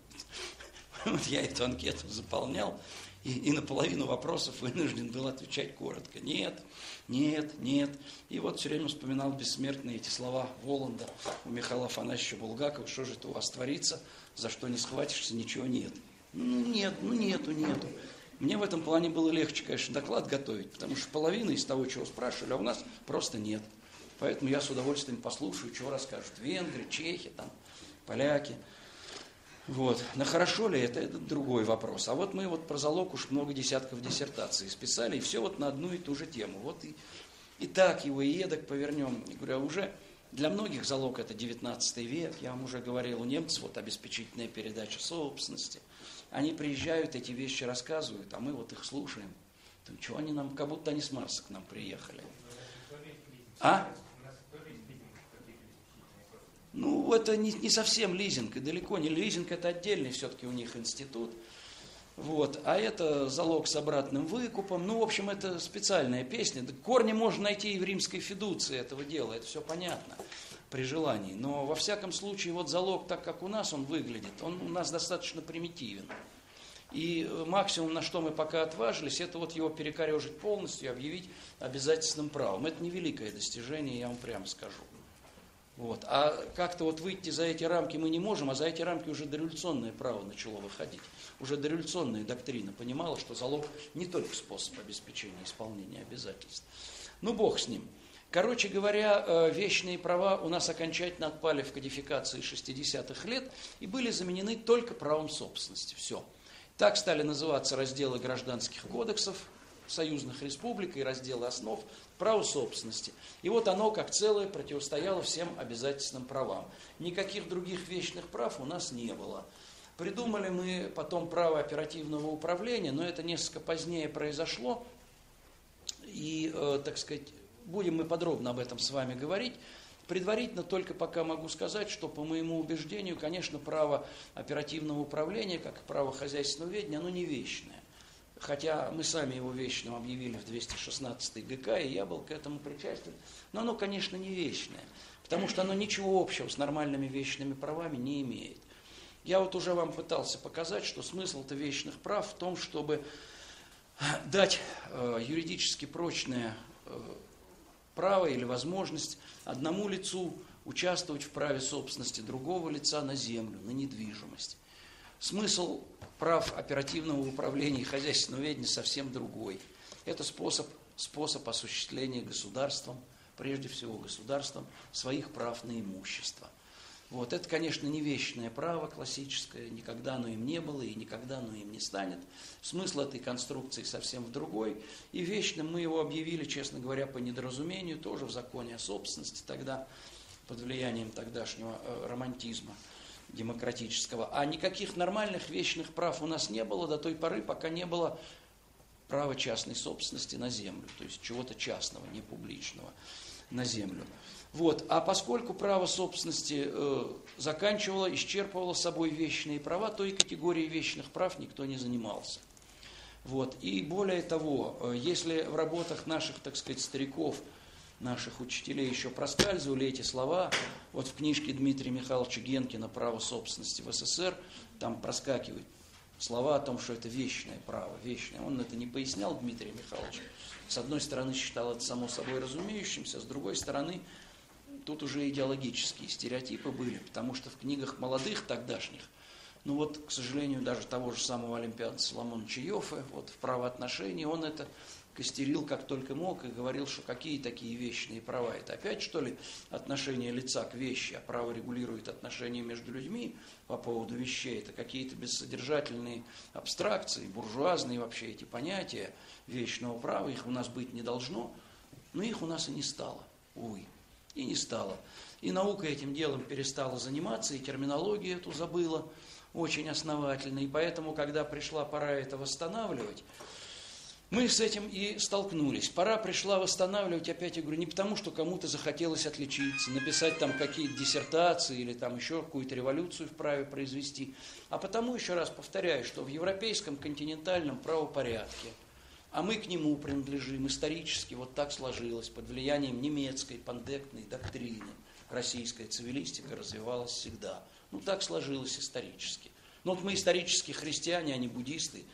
Вот я эту анкету заполнял. И на половину вопросов вынужден был отвечать коротко. Нет, нет, нет. И вот все время вспоминал бессмертные эти слова Воланда у Михаила Афанасьевича Булгакова. Что же это у вас творится? За что не схватишься, ничего нет. Нету. Мне в этом плане было легче, конечно, доклад готовить, потому что половина из того, чего спрашивали, а у нас просто нет. Поэтому я с удовольствием послушаю, чего расскажут венгры, чехи, там, поляки. Вот. Но хорошо ли это другой вопрос. А вот мы вот про залог уж много десятков диссертаций списали, и все вот на одну и ту же тему. Вот и так его и эдак повернем. Я говорю, уже для многих залог это 19 век, я вам уже говорил, у немцев вот обеспечительная передача собственности. Они приезжают, эти вещи рассказывают, а мы вот их слушаем. Там, чего они нам, как будто они с Марса к нам приехали. А? Это не совсем лизинг, и далеко не лизинг, это отдельный все-таки у них институт. Вот. А это залог с обратным выкупом. В общем, это специальная песня. Корни можно найти и в римской фидуции этого дела, это все понятно при желании. Но во всяком случае, вот залог, так как у нас он выглядит, он у нас достаточно примитивен. И максимум, на что мы пока отважились, это вот его перекорежить полностью и объявить обязательственным правом. Это невеликое достижение, я вам прямо скажу. Вот. А как-то вот выйти за эти рамки мы не можем, а за эти рамки уже дореволюционное право начало выходить. Уже дореволюционная доктрина понимала, что залог не только способ обеспечения исполнения обязательств. Бог с ним. Короче говоря, вечные права у нас окончательно отпали в кодификации 60-х лет и были заменены только правом собственности. Все. Так стали называться разделы гражданских кодексов союзных республик и разделы основ праву собственности. И вот оно как целое противостояло всем обязательственным правам. Никаких других вечных прав у нас не было. Придумали мы потом право оперативного управления, но это несколько позднее произошло. И, так сказать, будем мы подробно об этом с вами говорить. Предварительно только пока могу сказать, что по моему убеждению, конечно, право оперативного управления, как и право хозяйственного ведения, оно не вечное. Хотя мы сами его вечным объявили в 216 ГК, и я был к этому причастен. Но оно, конечно, не вечное, потому что оно ничего общего с нормальными вечными правами не имеет. Я вот уже вам пытался показать, что смысл-то вечных прав в том, чтобы дать юридически прочное право или возможность одному лицу участвовать в праве собственности другого лица на землю, на недвижимость. Смысл прав оперативного управления и хозяйственного ведения совсем другой. Это способ осуществления государством, прежде всего государством, своих прав на имущество. Вот. Это, конечно, не вечное право классическое, никогда оно им не было и никогда оно им не станет. Смысл этой конструкции совсем в другой. И вечным мы его объявили, честно говоря, по недоразумению, тоже в законе о собственности тогда, под влиянием тогдашнего романтизма демократического. А никаких нормальных вечных прав у нас не было до той поры, пока не было права частной собственности на землю, то есть чего-то частного, не публичного, на землю. Вот. А поскольку право собственности исчерпывало собой вечные права, то и категорией вечных прав никто не занимался. Вот. И более того, если в работах наших, так сказать, стариков, наших учителей еще проскальзывали эти слова, вот в книжке Дмитрия Михайловича Генкина «Право собственности в СССР» там проскакивают слова о том, что это вечное право, вечное. Он это не пояснял, Дмитрий Михайлович. С одной стороны, считал это само собой разумеющимся, с другой стороны, тут уже идеологические стереотипы были, потому что в книгах молодых тогдашних, ну вот, к сожалению, даже того же самого олимпиада Соломоновича Йоффе, вот в правоотношении, он это костерил как только мог и говорил, что какие такие вечные права. Это опять, что ли, отношение лица к вещи, а право регулирует отношения между людьми по поводу вещей. Это какие-то бессодержательные абстракции, буржуазные вообще эти понятия вечного права. Их у нас быть не должно, но их у нас и не стало, увы. И не стало. И наука этим делом перестала заниматься, и терминологию эту забыла очень основательно. И поэтому, когда пришла пора это восстанавливать, мы с этим и столкнулись. Пора пришла восстанавливать, опять я говорю, не потому, что кому-то захотелось отличиться, написать там какие-то диссертации или там еще какую-то революцию в праве произвести, а потому, еще раз повторяю, что в европейском континентальном правопорядке, а мы к нему принадлежим исторически, вот так сложилось, под влиянием немецкой пандектной доктрины. Российская цивилистика развивалась всегда. Ну, так сложилось исторически. Но вот мы исторически христиане, а не буддисты.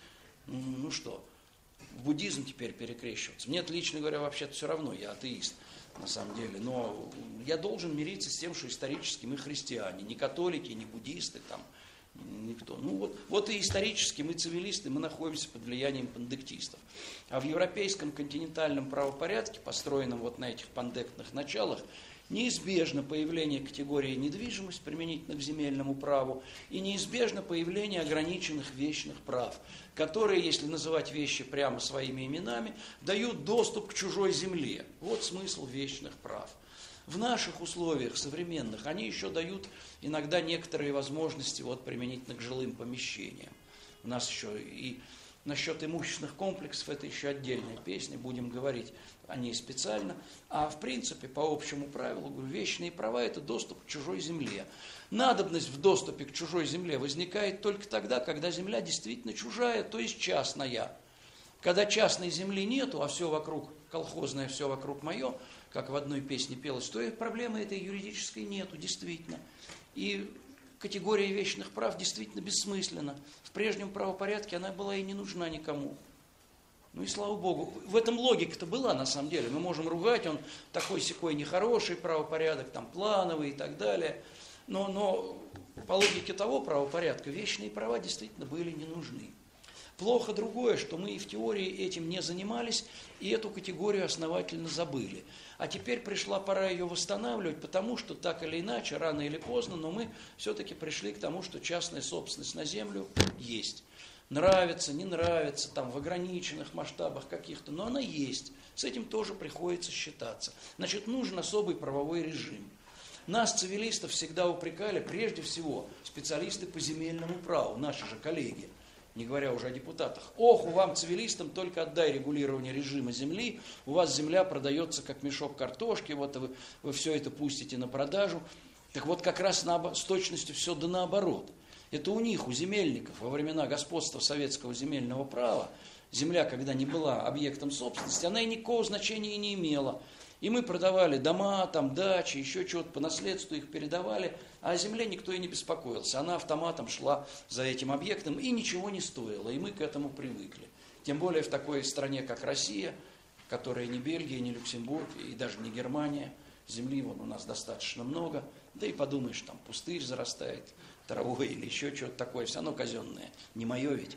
Ну что, в буддизм теперь перекрещиваться. Мне лично говоря, вообще-то все равно, я атеист на самом деле. Но я должен мириться с тем, что исторически мы христиане, не католики, не буддисты, там, никто. Ну вот и исторически мы цивилисты, мы находимся под влиянием пандектистов. А в европейском континентальном правопорядке, построенном вот на этих пандектных началах, неизбежно появление категории недвижимость применительно к земельному праву и неизбежно появление ограниченных вечных прав, которые, если называть вещи прямо своими именами, дают доступ к чужой земле. Вот смысл вечных прав. В наших условиях современных они еще дают иногда некоторые возможности вот, применительно к жилым помещениям. У нас еще и насчет имущественных комплексов это еще отдельная песня, будем говорить о ней специально. А в принципе, по общему правилу, говорю, вечные права – это доступ к чужой земле. Надобность в доступе к чужой земле возникает только тогда, когда земля действительно чужая, то есть частная. Когда частной земли нету, а все вокруг колхозное, все вокруг мое, как в одной песне пелось, то и проблемы этой юридической нету, действительно. И категория вечных прав действительно бессмысленна. В прежнем правопорядке она была и не нужна никому. Ну и слава Богу. В этом логика-то была на самом деле. Мы можем ругать, он такой-сякой нехороший правопорядок, там плановый и так далее. Но по логике того правопорядка вечные права действительно были не нужны. Плохо другое, что мы и в теории этим не занимались, и эту категорию основательно забыли. А теперь пришла пора ее восстанавливать, потому что так или иначе, рано или поздно, но мы все-таки пришли к тому, что частная собственность на землю есть. Нравится, не нравится, там в ограниченных масштабах каких-то, но она есть. С этим тоже приходится считаться. Значит, нужен особый правовой режим. Нас, цивилистов, всегда упрекали, прежде всего, специалисты по земельному праву, наши же коллеги, не говоря уже о депутатах. Ох, у вам, цивилистам, только отдай регулирование режима земли, у вас земля продается как мешок картошки, вот вы все это пустите на продажу. Так вот, как раз с точностью все да наоборот. Это у них, у земельников, во времена господства советского земельного права, земля, когда не была объектом собственности, она и никакого значения и не имела. И мы продавали дома, там, дачи, еще что-то по наследству их передавали, а о земле никто и не беспокоился. Она автоматом шла за этим объектом и ничего не стоила, и мы к этому привыкли. Тем более в такой стране, как Россия, которая не Бельгия, не Люксембург и даже не Германия. Земли вон у нас достаточно много, да и подумаешь, там пустырь зарастает травой или еще что-то такое, все равно казенное, не мое ведь.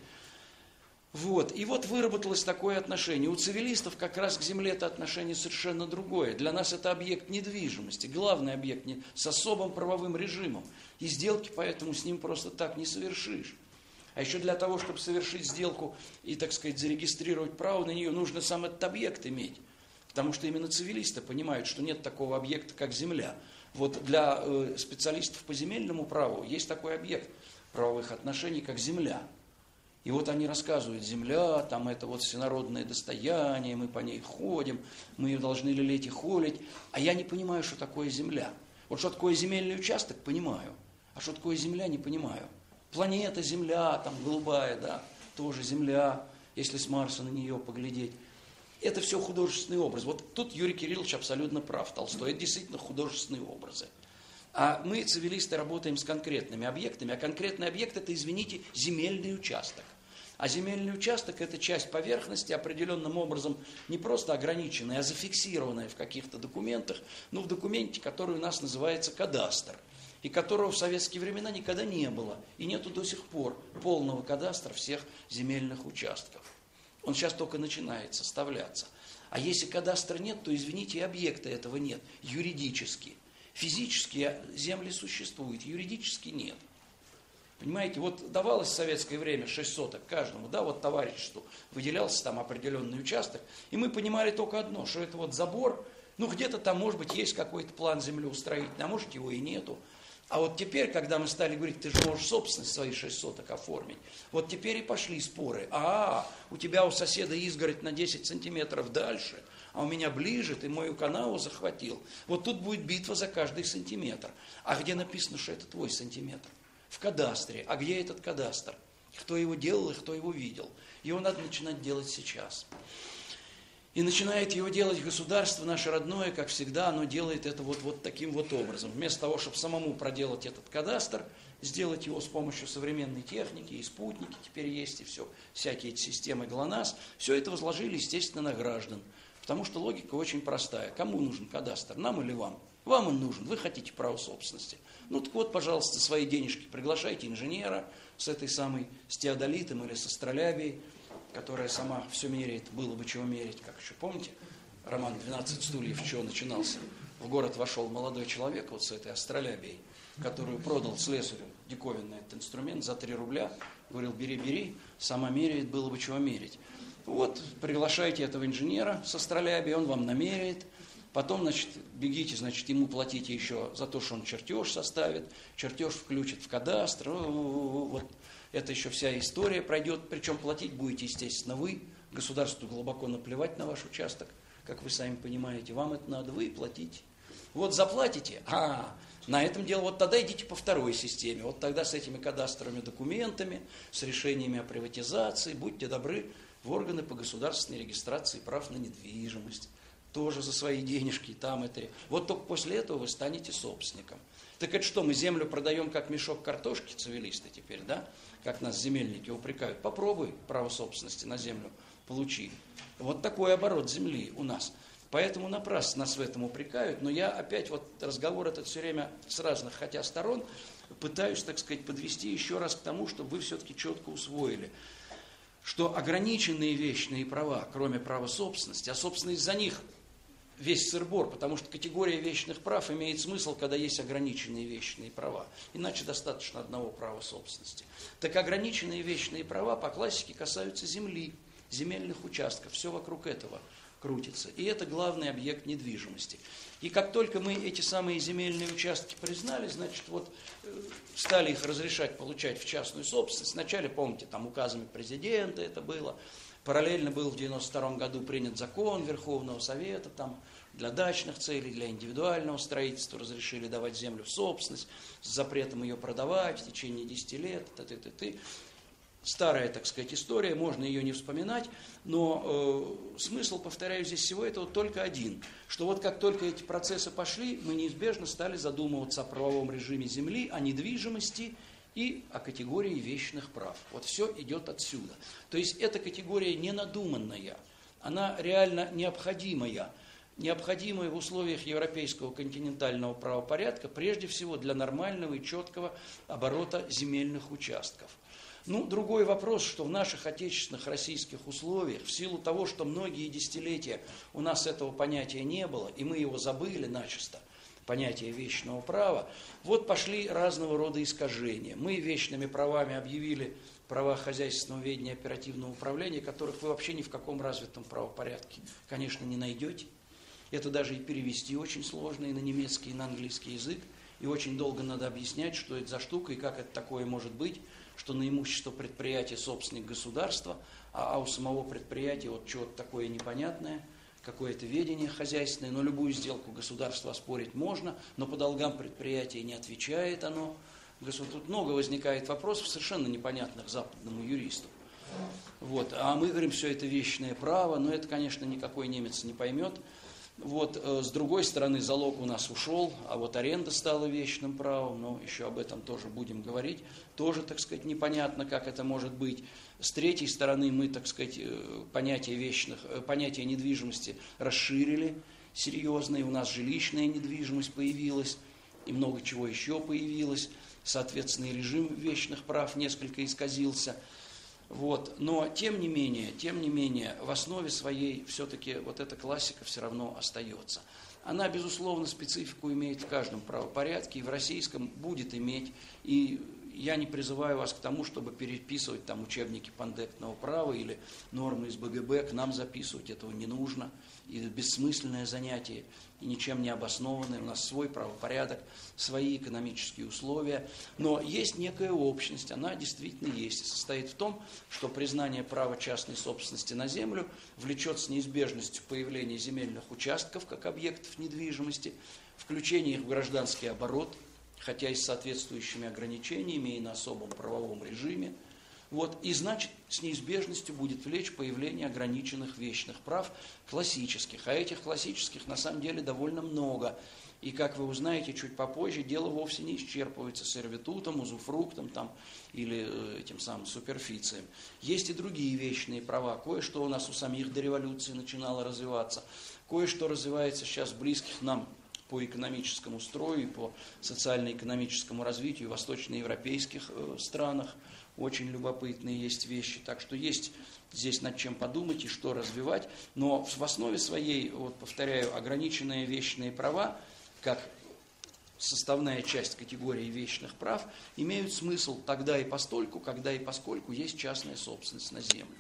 Вот. И вот выработалось такое отношение. У цивилистов как раз к земле это отношение совершенно другое. Для нас это объект недвижимости, главный объект с особым правовым режимом. И сделки поэтому с ним просто так не совершишь. А еще для того, чтобы совершить сделку и, так сказать, зарегистрировать право на нее, нужно сам этот объект иметь. Потому что именно цивилисты понимают, что нет такого объекта, как земля. Вот для специалистов по земельному праву есть такой объект правовых отношений, как земля. И вот они рассказывают, земля, там это вот всенародное достояние, мы по ней ходим, мы ее должны лелеять и холить. А я не понимаю, что такое земля. Вот что такое земельный участок, понимаю. А что такое земля, не понимаю. Планета Земля, там голубая, да, тоже земля, если с Марса на нее поглядеть. Это все художественный образ. Вот тут Юрий Кириллович абсолютно прав, Толстой. Это действительно художественные образы. А мы, цивилисты, работаем с конкретными объектами. А конкретный объект – это, извините, земельный участок. А земельный участок – это часть поверхности, определенным образом не просто ограниченная, а зафиксированная в каких-то документах, но в документе, который у нас называется кадастр, и которого в советские времена никогда не было. И нету до сих пор полного кадастра всех земельных участков. Он сейчас только начинает составляться. А если кадастра нет, то, извините, и объекта этого нет, юридически. Физически земли существуют, юридически нет. Понимаете, вот давалось в советское время 6 соток каждому, да, вот товариществу выделялся там определенный участок, и мы понимали только одно, что это вот забор, ну где-то там, может быть, есть какой-то план землеустроительный, а может его и нету. А вот теперь, когда мы стали говорить, ты же можешь собственность свои 6 соток оформить, вот теперь и пошли споры. У тебя у соседа изгородь на 10 сантиметров дальше, а у меня ближе, ты мою канаву захватил. Вот тут будет битва за каждый сантиметр. А где написано, что это твой сантиметр? В кадастре. А где этот кадастр? Кто его делал и кто его видел? Его надо начинать делать сейчас. И начинает его делать государство наше родное, как всегда, оно делает это вот таким вот образом. Вместо того, чтобы самому проделать этот кадастр, сделать его с помощью современной техники, и спутники теперь есть, и все, всякие эти системы ГЛОНАСС, все это возложили, естественно, на граждан. Потому что логика очень простая. Кому нужен кадастр? Нам или вам? Вам он нужен, вы хотите право собственности. Ну так вот, пожалуйста, свои денежки приглашайте инженера с этой самой, с теодолитом или с астролябией, которая сама все меряет, было бы чего мерить, как еще помните, роман «12 стульев», чего начинался. В город вошел молодой человек вот с этой астролябией, которую продал слесарю диковинный этот инструмент за 3 рубля. Говорил, бери, сама меряет, было бы чего мерить. Вот, приглашайте этого инженера с астролябией, он вам намеряет. Потом, значит, бегите, значит, ему платите еще за то, что он чертеж составит, чертеж включит в кадастр, вот. Это еще вся история пройдет, причем платить будете, естественно, вы. Государству глубоко наплевать на ваш участок, как вы сами понимаете. Вам это надо, вы платите. Вот заплатите, на этом дело, вот тогда идите по второй системе. Вот тогда с этими кадастровыми документами, с решениями о приватизации, будьте добры, в органы по государственной регистрации прав на недвижимость. Тоже за свои денежки, там это. Вот только после этого вы станете собственником. Так это что, мы землю продаем как мешок картошки, цивилисты теперь, да? Как нас земельники упрекают. Попробуй право собственности на землю получи. Вот такой оборот земли у нас. Поэтому напрасно нас в этом упрекают. Но я опять вот разговор этот все время с разных, хотя сторон, пытаюсь, так сказать, подвести еще раз к тому, чтобы вы все-таки четко усвоили, что ограниченные вечные права, кроме права собственности, а собственно из-за них весь сыр-бор, потому что категория вечных прав имеет смысл, когда есть ограниченные вечные права. Иначе достаточно одного права собственности. Так ограниченные вечные права по классике касаются земли, земельных участков, все вокруг этого крутится. И это главный объект недвижимости. И как только мы эти самые земельные участки признали, значит, вот стали их разрешать получать в частную собственность. Вначале, помните, там указами президента это было. Параллельно был в 1992 году принят закон Верховного Совета, там для дачных целей, для индивидуального строительства разрешили давать землю в собственность с запретом ее продавать в течение 10 лет. Старая, так сказать, история, можно ее не вспоминать, но смысл, повторяю, здесь всего этого только один, что вот как только эти процессы пошли, мы неизбежно стали задумываться о правовом режиме земли, о недвижимости и о категории вечных прав. Вот все идет отсюда. То есть эта категория не надуманная, она реально необходимая в условиях европейского континентального правопорядка, прежде всего для нормального и четкого оборота земельных участков. Ну, другой вопрос, что в наших отечественных российских условиях, в силу того, что многие десятилетия у нас этого понятия не было, и мы его забыли начисто, понятие вечного права, вот пошли разного рода искажения. Мы вечными правами объявили права хозяйственного ведения, оперативного управления, которых вы вообще ни в каком развитом правопорядке, конечно, не найдете. Это даже и перевести очень сложно и на немецкий, и на английский язык, и очень долго надо объяснять, что это за штука и как это такое может быть, что на имущество предприятия собственник государства, а у самого предприятия вот что-то такое непонятное, какое-то ведение хозяйственное, но любую сделку государства оспорить можно, но по долгам предприятия не отвечает оно. Тут много возникает вопросов, совершенно непонятных западному юристу. Вот. А мы говорим, все это вечное право, но это, конечно, никакой немец не поймет. Вот, с другой стороны, залог у нас ушел, а вот аренда стала вечным правом, но еще об этом тоже будем говорить. Тоже, так сказать, непонятно, как это может быть. С третьей стороны, мы, так сказать, понятие недвижимости расширили серьезно, и у нас жилищная недвижимость появилась, и много чего еще появилось. Соответственно, и режим вечных прав несколько исказился. Вот. Но тем не менее, в основе своей все-таки вот эта классика все равно остается. Она, безусловно, специфику имеет в каждом правопорядке, и в российском будет иметь. И я не призываю вас к тому, чтобы переписывать там учебники пандектного права или нормы из БГБ, к нам записывать этого не нужно. И бессмысленное занятие, и ничем не обоснованное. У нас свой правопорядок, свои экономические условия. Но есть некая общность, она действительно есть. И состоит в том, что признание права частной собственности на землю влечет с неизбежностью появления земельных участков как объектов недвижимости, включение их в гражданский оборот, хотя и с соответствующими ограничениями и на особом правовом режиме. Вот, и значит, с неизбежностью будет влечь появление ограниченных вечных прав классических. А этих классических на самом деле довольно много. И, как вы узнаете чуть попозже, дело вовсе не исчерпывается сервитутом, узуфруктом там, или этим самым суперфицием. Есть и другие вечные права. Кое-что у нас у самих до революции начинало развиваться. Кое-что развивается сейчас в близких нам по экономическому строю и по социально-экономическому развитию в восточноевропейских странах. Очень любопытные есть вещи, так что есть здесь над чем подумать и что развивать, но в основе своей, вот повторяю, ограниченные вечные права, как составная часть категории вечных прав, имеют смысл тогда и постольку, когда и поскольку есть частная собственность на землю.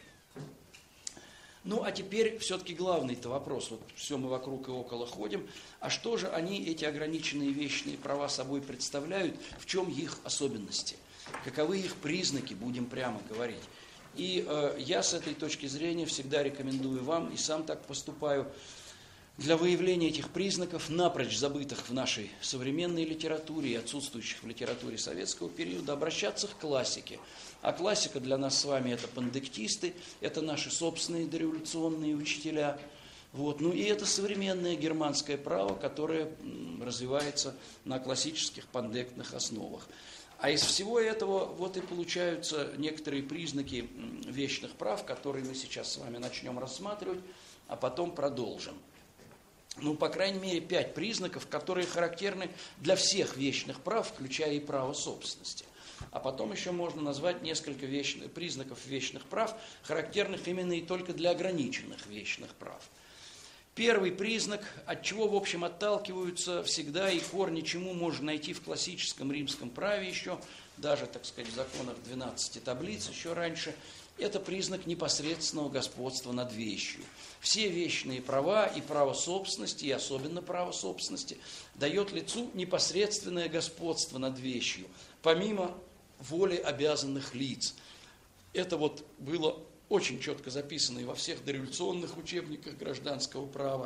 Ну, а теперь все-таки главный-то вопрос, вот все мы вокруг и около ходим, а что же они, эти ограниченные вечные права, собой представляют, в чем их особенности? Каковы их признаки, будем прямо говорить. И я с этой точки зрения всегда рекомендую вам, и сам так поступаю, для выявления этих признаков, напрочь забытых в нашей современной литературе и отсутствующих в литературе советского периода, обращаться к классике. А классика для нас с вами это пандектисты, это наши собственные дореволюционные учителя. Вот. Ну и это современное германское право, которое развивается на классических пандектных основах. А из всего этого вот и получаются некоторые признаки вечных прав, которые мы сейчас с вами начнем рассматривать, а потом продолжим. Ну, по крайней мере, 5 признаков, которые характерны для всех вечных прав, включая и право собственности. А потом еще можно назвать несколько признаков вечных прав, характерных именно и только для ограниченных вечных прав. Первый признак, от чего, в общем, отталкиваются всегда и корни чему можно найти в классическом римском праве еще, даже, так сказать, в законах 12 таблиц еще раньше, это признак непосредственного господства над вещью. Все вещные права и право собственности, и особенно право собственности, дает лицу непосредственное господство над вещью, помимо воли обязанных лиц. Это вот было очень четко записано и во всех дореволюционных учебниках гражданского права.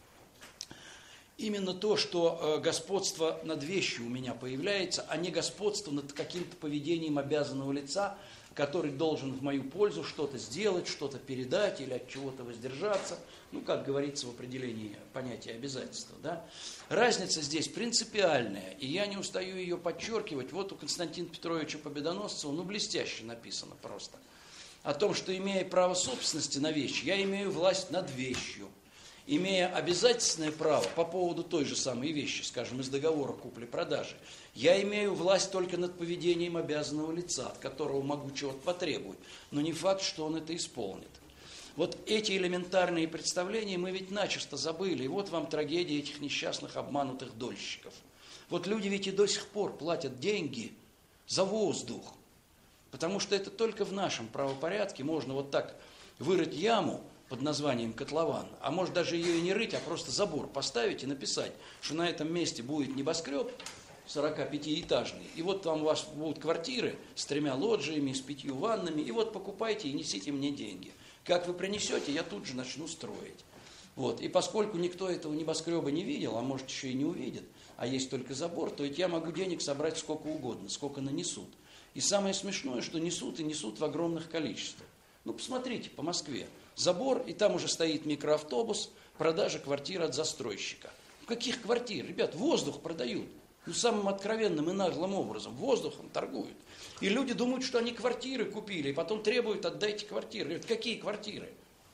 Именно то, что господство над вещью у меня появляется, а не господство над каким-то поведением обязанного лица, который должен в мою пользу что-то сделать, что-то передать или от чего-то воздержаться, ну, как говорится в определении понятия обязательства. Да? Разница здесь принципиальная, и я не устаю ее подчеркивать. Вот у Константина Петровича Победоносцева, ну, блестяще написано просто. О том, что, имея право собственности на вещь, я имею власть над вещью. Имея обязательное право по поводу той же самой вещи, скажем, из договора купли-продажи, я имею власть только над поведением обязанного лица, от которого могу чего-то потребовать, но не факт, что он это исполнит. Вот эти элементарные представления мы ведь начисто забыли, и вот вам трагедия этих несчастных обманутых дольщиков. Вот люди ведь и до сих пор платят деньги за воздух, потому что это только в нашем правопорядке можно вот так вырыть яму под названием котлован, а может даже ее и не рыть, а просто забор поставить и написать, что на этом месте будет небоскреб 45-этажный, и вот там у вас будут квартиры с 3 лоджиями, с 5 ваннами, и вот покупайте и несите мне деньги. Как вы принесете, я тут же начну строить. Вот. И поскольку никто этого небоскреба не видел, а может еще и не увидит, а есть только забор, то ведь я могу денег собрать сколько угодно, сколько нанесут. И самое смешное, что несут и несут в огромных количествах. Ну, посмотрите, по Москве. Забор, и там уже стоит микроавтобус, продажа квартиры от застройщика. Каких квартир? Ребят, воздух продают. Ну, самым откровенным и наглым образом. Воздухом торгуют. И люди думают, что они квартиры купили, и потом требуют, отдайте квартиры. Говорят, какие квартиры?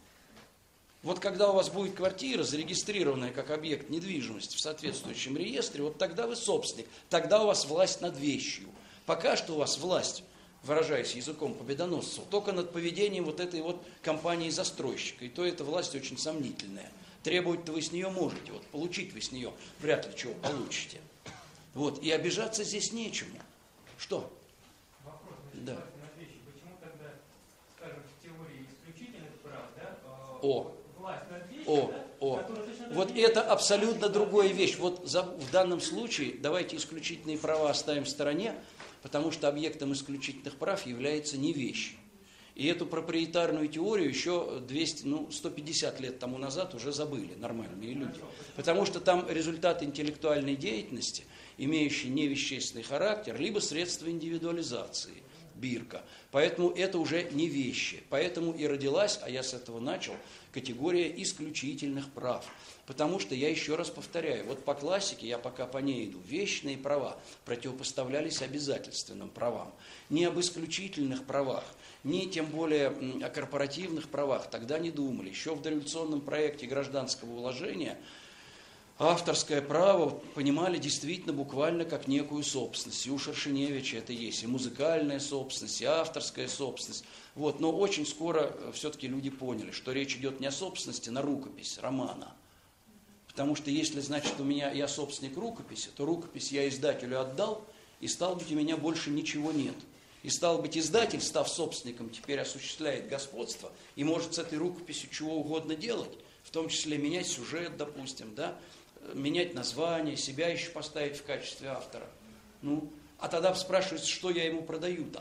Вот когда у вас будет квартира, зарегистрированная как объект недвижимости в соответствующем реестре, вот тогда вы собственник, тогда у вас власть над вещью. Пока что у вас власть, выражаясь языком Победоносцева, только над поведением вот этой вот компании-застройщика. И то эта власть очень сомнительная. Требовать-то вы с нее можете, вот получить вы с нее вряд ли чего получите. Вот, и обижаться здесь нечему. Что? Вопрос, да. над вещью. Почему тогда, скажем, в теории исключительных прав, да, власть над вещью, Вот это абсолютно другая вещь. Вот в данном случае давайте исключительные права оставим в стороне, потому что объектом исключительных прав является не вещь. И эту проприетарную теорию еще 150 лет тому назад уже забыли нормальные люди. Потому что там результат интеллектуальной деятельности, имеющий невещественный характер, либо средства индивидуализации, бирка. Поэтому это уже не вещи. Поэтому и родилась, а я с этого начал, категория исключительных прав. Потому что, я еще раз повторяю, вот по классике, я пока по ней иду, вечные права противопоставлялись обязательственным правам. Не об исключительных правах, ни тем более о корпоративных правах тогда не думали. Еще в дореволюционном проекте гражданского уложения авторское право понимали действительно буквально как некую собственность. И у Шершеневича это есть, и музыкальная собственность, и авторская собственность. Вот. Но очень скоро все-таки люди поняли, что речь идет не о собственности на рукопись романа. Потому что если, значит, я собственник рукописи, то рукопись я издателю отдал, и, стало быть, у меня больше ничего нет. И, стало быть, издатель, став собственником, теперь осуществляет господство и может с этой рукописью чего угодно делать, в том числе менять сюжет, допустим, да, менять название, себя еще поставить в качестве автора. Ну, а тогда спрашивается, что я ему продаю-то?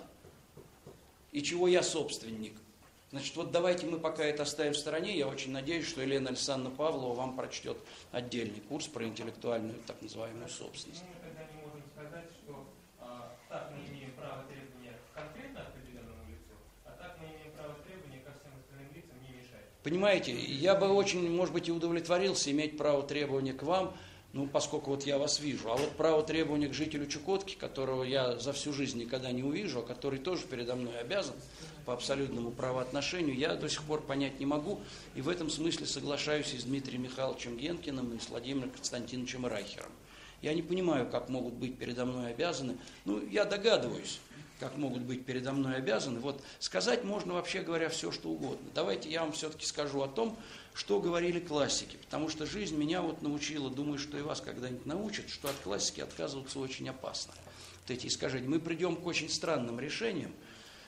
И чего я собственник? Значит, вот давайте мы пока это оставим в стороне. Я очень надеюсь, что Елена Александровна Павлова вам прочтет отдельный курс про интеллектуальную, так называемую собственность. Мы тогда не можем сказать, что так мы имеем право требования конкретно определенному лицу, а так мы имеем право требования ко всем остальным лицам не мешать. Понимаете, я бы очень, может быть, и удовлетворился иметь право требования к вам, ну, поскольку вот я вас вижу. А вот право требования к жителю Чукотки, которого я за всю жизнь никогда не увижу, а который тоже передо мной обязан по абсолютному правоотношению, я до сих пор понять не могу. И в этом смысле соглашаюсь и с Дмитрием Михайловичем Генкиным, и с Владимиром Константиновичем Райхером. Я не понимаю, как могут быть передо мной обязаны. Ну, я догадываюсь, как могут быть передо мной обязаны. Вот сказать можно, вообще говоря, все, что угодно. Давайте я вам все-таки скажу о том, что говорили классики. Потому что жизнь меня вот научила, думаю, что и вас когда-нибудь научат, что от классики отказываться очень опасно. Вот эти искажения. Мы придем к очень странным решениям,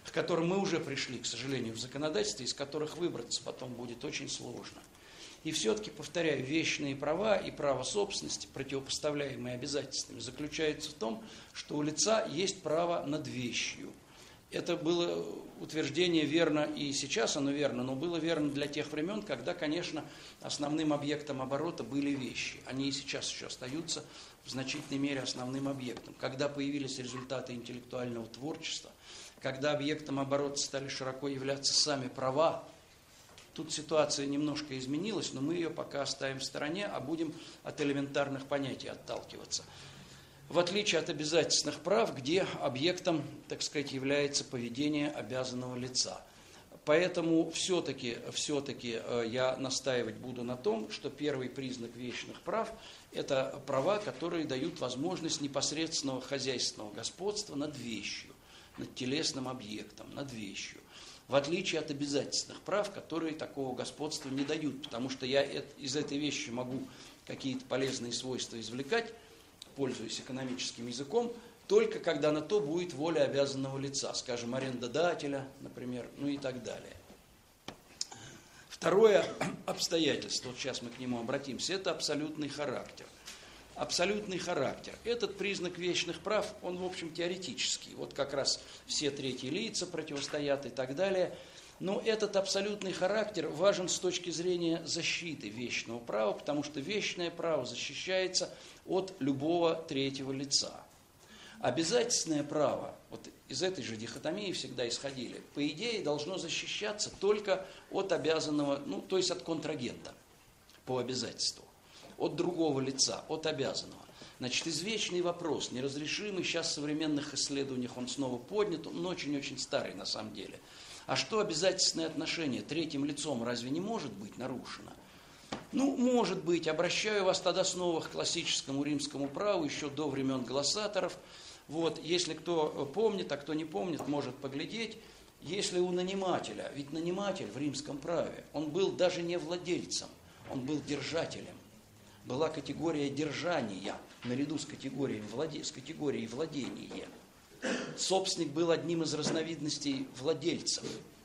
к которым мы уже пришли, к сожалению, в законодательстве, из которых выбраться потом будет очень сложно. И все-таки, повторяю, вечные права и право собственности, противопоставляемые обязательствами, заключаются в том, что у лица есть право над вещью. Это было утверждение верно и сейчас оно верно, но было верно для тех времен, когда, конечно, основным объектом оборота были вещи. Они и сейчас еще остаются в значительной мере основным объектом. Когда появились результаты интеллектуального творчества, когда объектом оборота стали широко являться сами права, тут ситуация немножко изменилась, но мы ее пока оставим в стороне, а будем от элементарных понятий отталкиваться. В отличие от обязательственных прав, где объектом, так сказать, является поведение обязанного лица. Поэтому все-таки я настаивать буду на том, что первый признак вечных прав – это права, которые дают возможность непосредственного хозяйственного господства над вещью, над телесным объектом, над вещью. В отличие от обязательственных прав, которые такого господства не дают, потому что я из этой вещи могу какие-то полезные свойства извлекать, пользуясь экономическим языком, только когда на то будет воля обязанного лица, скажем, арендодателя, например, ну и так далее. Второе обстоятельство, вот сейчас мы к нему обратимся, это абсолютный характер. Абсолютный характер. Этот признак вечных прав, он, в общем, теоретический. Вот как раз все третьи лица противостоят и так далее. Но этот абсолютный характер важен с точки зрения защиты вечного права, потому что вечное право защищается от любого третьего лица. Обязательное право, вот из этой же дихотомии всегда исходили, по идее должно защищаться только от обязанного, ну, то есть от контрагента по обязательству. От другого лица, от обязанного. Значит, извечный вопрос, неразрешимый, сейчас в современных исследованиях он снова поднят, он очень-очень старый на самом деле. А что обязательственное отношение третьим лицом разве не может быть нарушено? Ну, может быть, обращаю вас тогда снова к классическому римскому праву, еще до времен глоссаторов. Вот, если кто помнит, а кто не помнит, может поглядеть. Если у нанимателя, ведь наниматель в римском праве, он был даже не владельцем, он был держателем. Была категория держания наряду с категорией владения. Собственник был одним из разновидностей владельцев.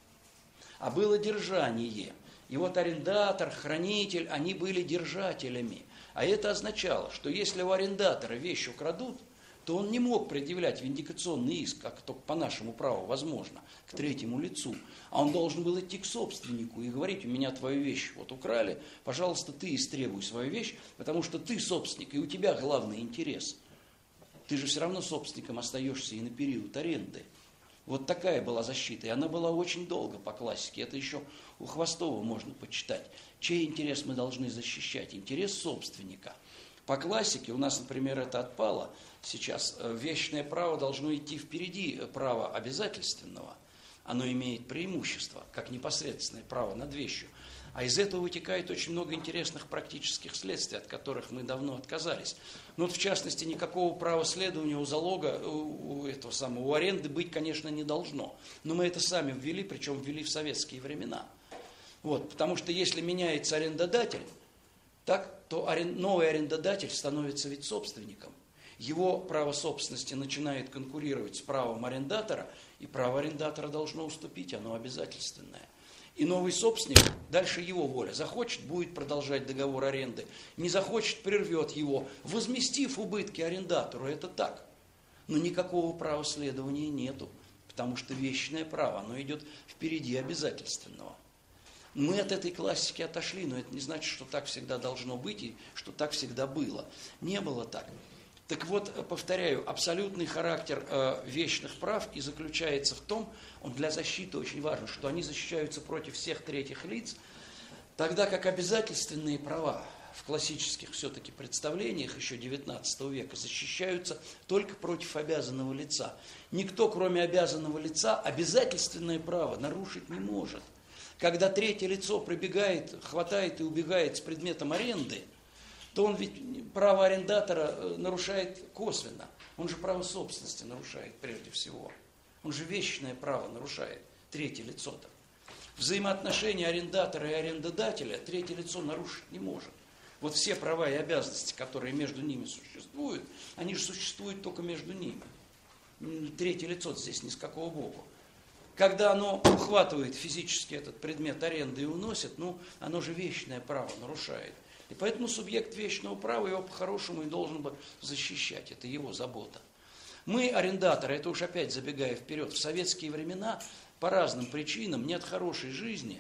А было держание. И вот арендатор, хранитель, они были держателями. А это означало, что если у арендатора вещь украдут, то он не мог предъявлять виндикационный иск, как только по нашему праву возможно, к третьему лицу. А он должен был идти к собственнику и говорить: у меня твою вещь вот украли, пожалуйста, ты истребуй свою вещь, потому что ты собственник, и у тебя главный интерес. Ты же все равно собственником остаешься и на период аренды. Вот такая была защита, и она была очень долго по классике. Это еще у Хвостова можно почитать. Чей интерес мы должны защищать? Интерес собственника. По классике у нас, например, это отпало. Сейчас вечное право должно идти впереди права обязательственного. Оно имеет преимущество, как непосредственное право над вещью. А из этого вытекает очень много интересных практических следствий, от которых мы давно отказались. Ну, вот в частности, никакого права следования у залога, у аренды быть, конечно, не должно. Но мы это сами ввели, причем ввели в советские времена. Вот, потому что если меняется арендодатель, так, то новый арендодатель становится ведь собственником. Его право собственности начинает конкурировать с правом арендатора, и право арендатора должно уступить, оно обязательственное. И новый собственник, дальше его воля, захочет, будет продолжать договор аренды, не захочет, прервет его, возместив убытки арендатору, это так. Но никакого права следования нету, потому что вечное право, оно идет впереди обязательственного. Мы от этой классики отошли, но это не значит, что так всегда должно быть и что так всегда было. Не было так. Так вот, повторяю, абсолютный характер вечных прав и заключается в том, он для защиты очень важен, что они защищаются против всех третьих лиц, тогда как обязательственные права в классических все-таки представлениях еще XIX века защищаются только против обязанного лица. Никто, кроме обязанного лица, обязательственное право нарушить не может. Когда третье лицо прибегает, хватает и убегает с предметом аренды, то он ведь право арендатора нарушает косвенно. Он же право собственности нарушает прежде всего. Он же вечное право нарушает, третье лицо-то. Взаимоотношения арендатора и арендодателя третье лицо нарушить не может. Вот все права и обязанности, которые между ними существуют, они же существуют только между ними. Третье лицо здесь ни с какого боку. Когда оно ухватывает физически этот предмет аренды и уносит, ну, оно же вечное право нарушает. И поэтому субъект вечного права его по-хорошему и должен бы защищать. Это его забота. Мы, арендаторы, это уж опять забегая вперед, в советские времена по разным причинам не от хорошей жизни,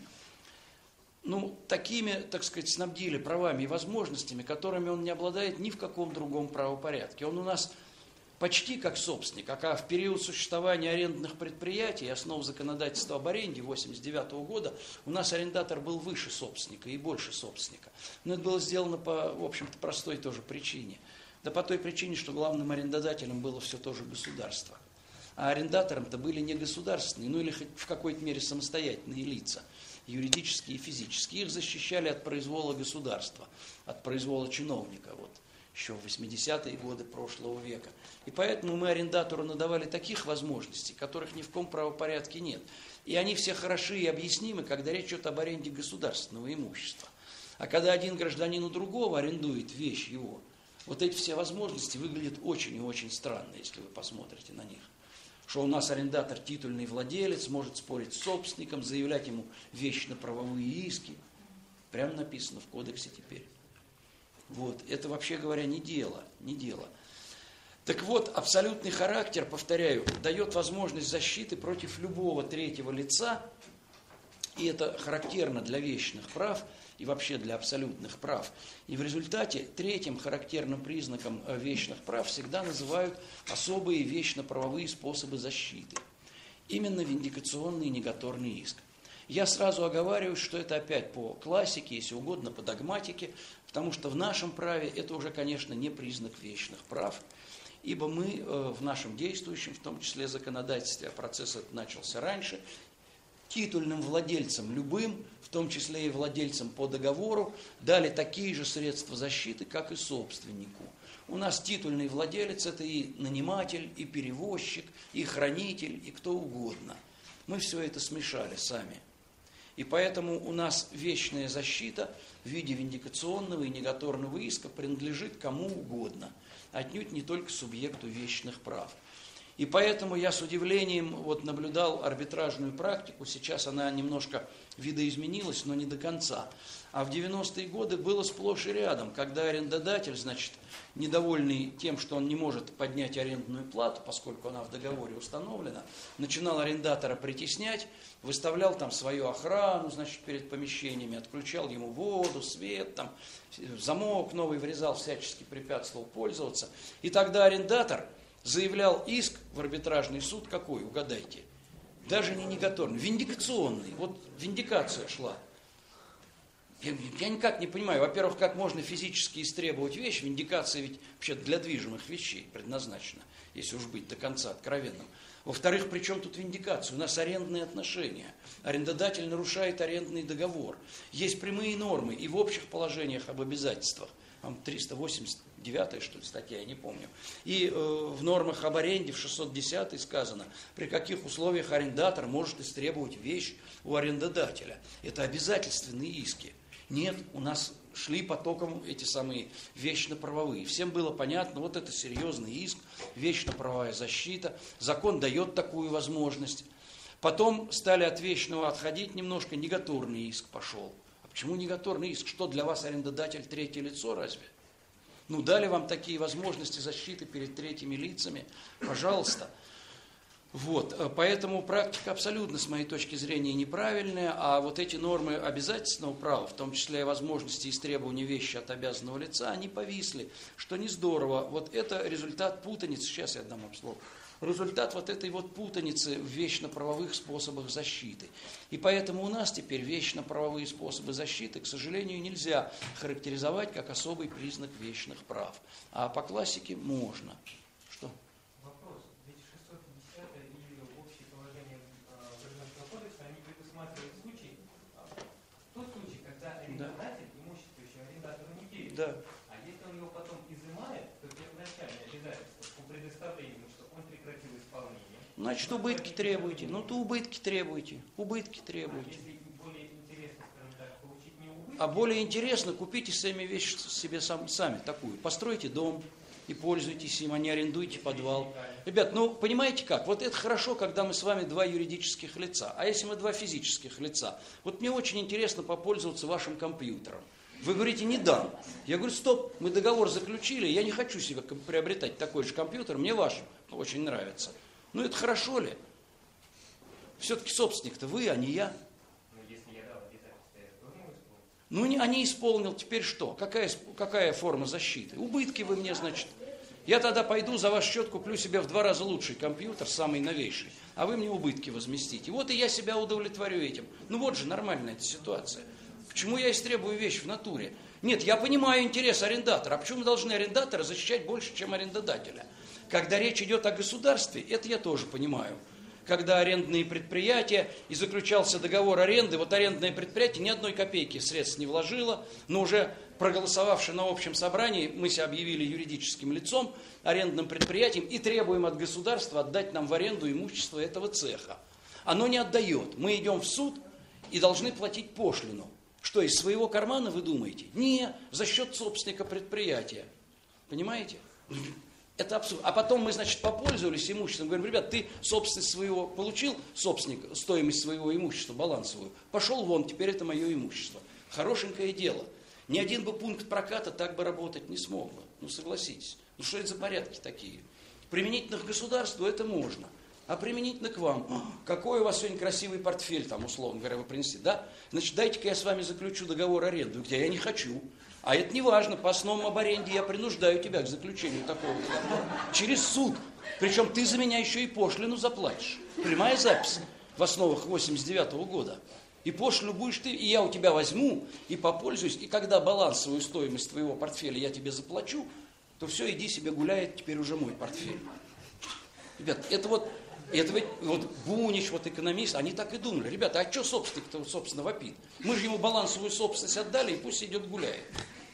ну, такими, так сказать, снабдили правами и возможностями, которыми он не обладает ни в каком другом правопорядке. Он у нас почти как собственник, а в период существования арендных предприятий, основ законодательства об аренде 1989 года, у нас арендатор был выше собственника и больше собственника. Но это было сделано по, в общем-то, простой тоже причине. Да по той причине, что главным арендодателем было все тоже государство. А арендатором-то были не государственные, ну или хоть в какой-то мере самостоятельные лица, юридические и физические. Их защищали от произвола государства, от произвола чиновника, вот, еще в 80-е годы прошлого века. И поэтому мы арендатору надавали таких возможностей, которых ни в каком правопорядке нет. И они все хороши и объяснимы, когда речь идет об аренде государственного имущества. А когда один гражданин у другого арендует вещь его, вот эти все возможности выглядят очень и очень странно, если вы посмотрите на них. Что у нас арендатор титульный владелец, может спорить с собственником, заявлять ему вечно-правовые иски. Прямо написано в кодексе теперь. Вот, это, вообще говоря, не дело, не дело. Так вот, абсолютный характер, повторяю, дает возможность защиты против любого третьего лица, и это характерно для вечных прав и вообще для абсолютных прав. И в результате третьим характерным признаком вечных прав всегда называют особые вечно-правовые способы защиты. Именно виндикационный и негаторный иск. Я сразу оговариваю, что это опять по классике, если угодно, по догматике, потому что в нашем праве это уже, конечно, не признак вечных прав, ибо мы в нашем действующем, в том числе законодательстве, а процесс этот начался раньше, титульным владельцам любым, в том числе и владельцам по договору, дали такие же средства защиты, как и собственнику. У нас титульный владелец – это и наниматель, и перевозчик, и хранитель, и кто угодно. Мы все это смешали сами. И поэтому у нас вечная защита в виде виндикационного и негаторного иска принадлежит кому угодно, отнюдь не только субъекту вечных прав. И поэтому я с удивлением вот наблюдал арбитражную практику, сейчас она немножко видоизменилась, но не до конца. А в 90-е годы было сплошь и рядом, когда арендодатель, значит, недовольный тем, что он не может поднять арендную плату, поскольку она в договоре установлена, начинал арендатора притеснять, выставлял там свою охрану, значит, перед помещениями, отключал ему воду, свет, там, замок новый врезал, всячески препятствовал пользоваться. И тогда арендатор заявлял иск в арбитражный суд какой, угадайте? Даже не негаторный, виндикационный. Вот виндикация шла. Я никак не понимаю, во-первых, как можно физически истребовать вещь, виндикация ведь вообще для движимых вещей предназначена, если уж быть до конца откровенным. Во-вторых, при чем тут виндикация? У нас арендные отношения. Арендодатель нарушает арендный договор. Есть прямые нормы и в общих положениях об обязательствах. 389-я, что ли, статья, я не помню. И в нормах об аренде в 610-й сказано, при каких условиях арендатор может истребовать вещь у арендодателя. Это обязательственные иски. Нет, у нас шли потоком эти самые вечно-правовые. Всем было понятно, вот это серьезный иск, вечно-правовая защита. Закон дает такую возможность. Потом стали от вечного отходить немножко, негаторный иск пошел. А почему негаторный иск? Что, для вас арендодатель третье лицо разве? Ну, дали вам такие возможности защиты перед третьими лицами, пожалуйста. Вот, поэтому практика абсолютно, с моей точки зрения, неправильная, а вот эти нормы обязательственного права, в том числе и возможности истребования вещи от обязанного лица, они повисли, что не здорово. Вот это результат путаницы, сейчас я дам обслугу, результат вот этой вот путаницы в вечно-правовых способах защиты. И поэтому у нас теперь вечно-правовые способы защиты, к сожалению, нельзя характеризовать как особый признак вечных прав. А по классике можно. Что? Да. А если он его потом изымает, то первоначальное обязательство по предоставлению, что он прекратил исполнение. Значит, убытки требуете. Ну, то убытки требуете. Убытки требуете. А если более интересно, скажем так, получить не убытки? А более интересно, купите сами вещи себе сами такую. Постройте дом, и пользуйтесь им, а не арендуйте подвал. Ребят, ну понимаете как? Вот это хорошо, когда мы с вами два юридических лица. А если мы два физических лица? Вот мне очень интересно попользоваться вашим компьютером. Вы говорите, не дам. Я говорю, стоп, мы договор заключили, я не хочу себе приобретать такой же компьютер, мне ваш очень нравится. Ну это хорошо ли? Все-таки собственник-то вы, а не я. Ну, а не исполнил, теперь что? Какая форма защиты? Убытки вы мне, значит. Я тогда пойду за ваш счет куплю себе в 2 раза лучший компьютер, самый новейший, а вы мне убытки возместите. Вот и я себя удовлетворю этим. Ну вот же нормальная эта ситуация. Почему я истребую вещь в натуре? Нет, я понимаю интерес арендатора. А почему мы должны арендатора защищать больше, чем арендодателя? Когда речь идет о государстве, это я тоже понимаю. Когда арендные предприятия, и заключался договор аренды, вот арендное предприятие ни одной копейки средств не вложило, но уже проголосовавши на общем собрании, мы себя объявили юридическим лицом, арендным предприятием, и требуем от государства отдать нам в аренду имущество этого цеха. Оно не отдает. Мы идем в суд и должны платить пошлину. Что, из своего кармана вы думаете? Не, за счет собственника предприятия. Понимаете? Это абсурд. А потом мы, значит, попользовались имуществом. Говорим, ребят, ты собственность своего получил, собственник, стоимость своего имущества балансовую. Пошел вон, теперь это мое имущество. Хорошенькое дело. Ни один бы пункт проката так бы работать не смог бы. Ну, согласитесь. Ну, что это за порядки такие? Применительно к государству это можно. А применительно к вам. Какой у вас сегодня красивый портфель, там, условно говоря, вы принесли, да? Значит, дайте-ка я с вами заключу договор аренды. Где я не хочу. А это не важно, по основам об аренде я принуждаю тебя к заключению такого договора. Через суд. Причем ты за меня еще и пошлину заплатишь. Прямая запись в основах 89-го года. И пошлину будешь ты, и я у тебя возьму, и попользуюсь. И когда балансовую стоимость твоего портфеля я тебе заплачу, то все, иди себе гуляй, теперь уже мой портфель. Ребят, это ведь Бунич, экономист, они так и думали. Ребята, а что собственник-то, собственно, вопит? Мы же ему балансовую собственность отдали, и пусть идет гуляет.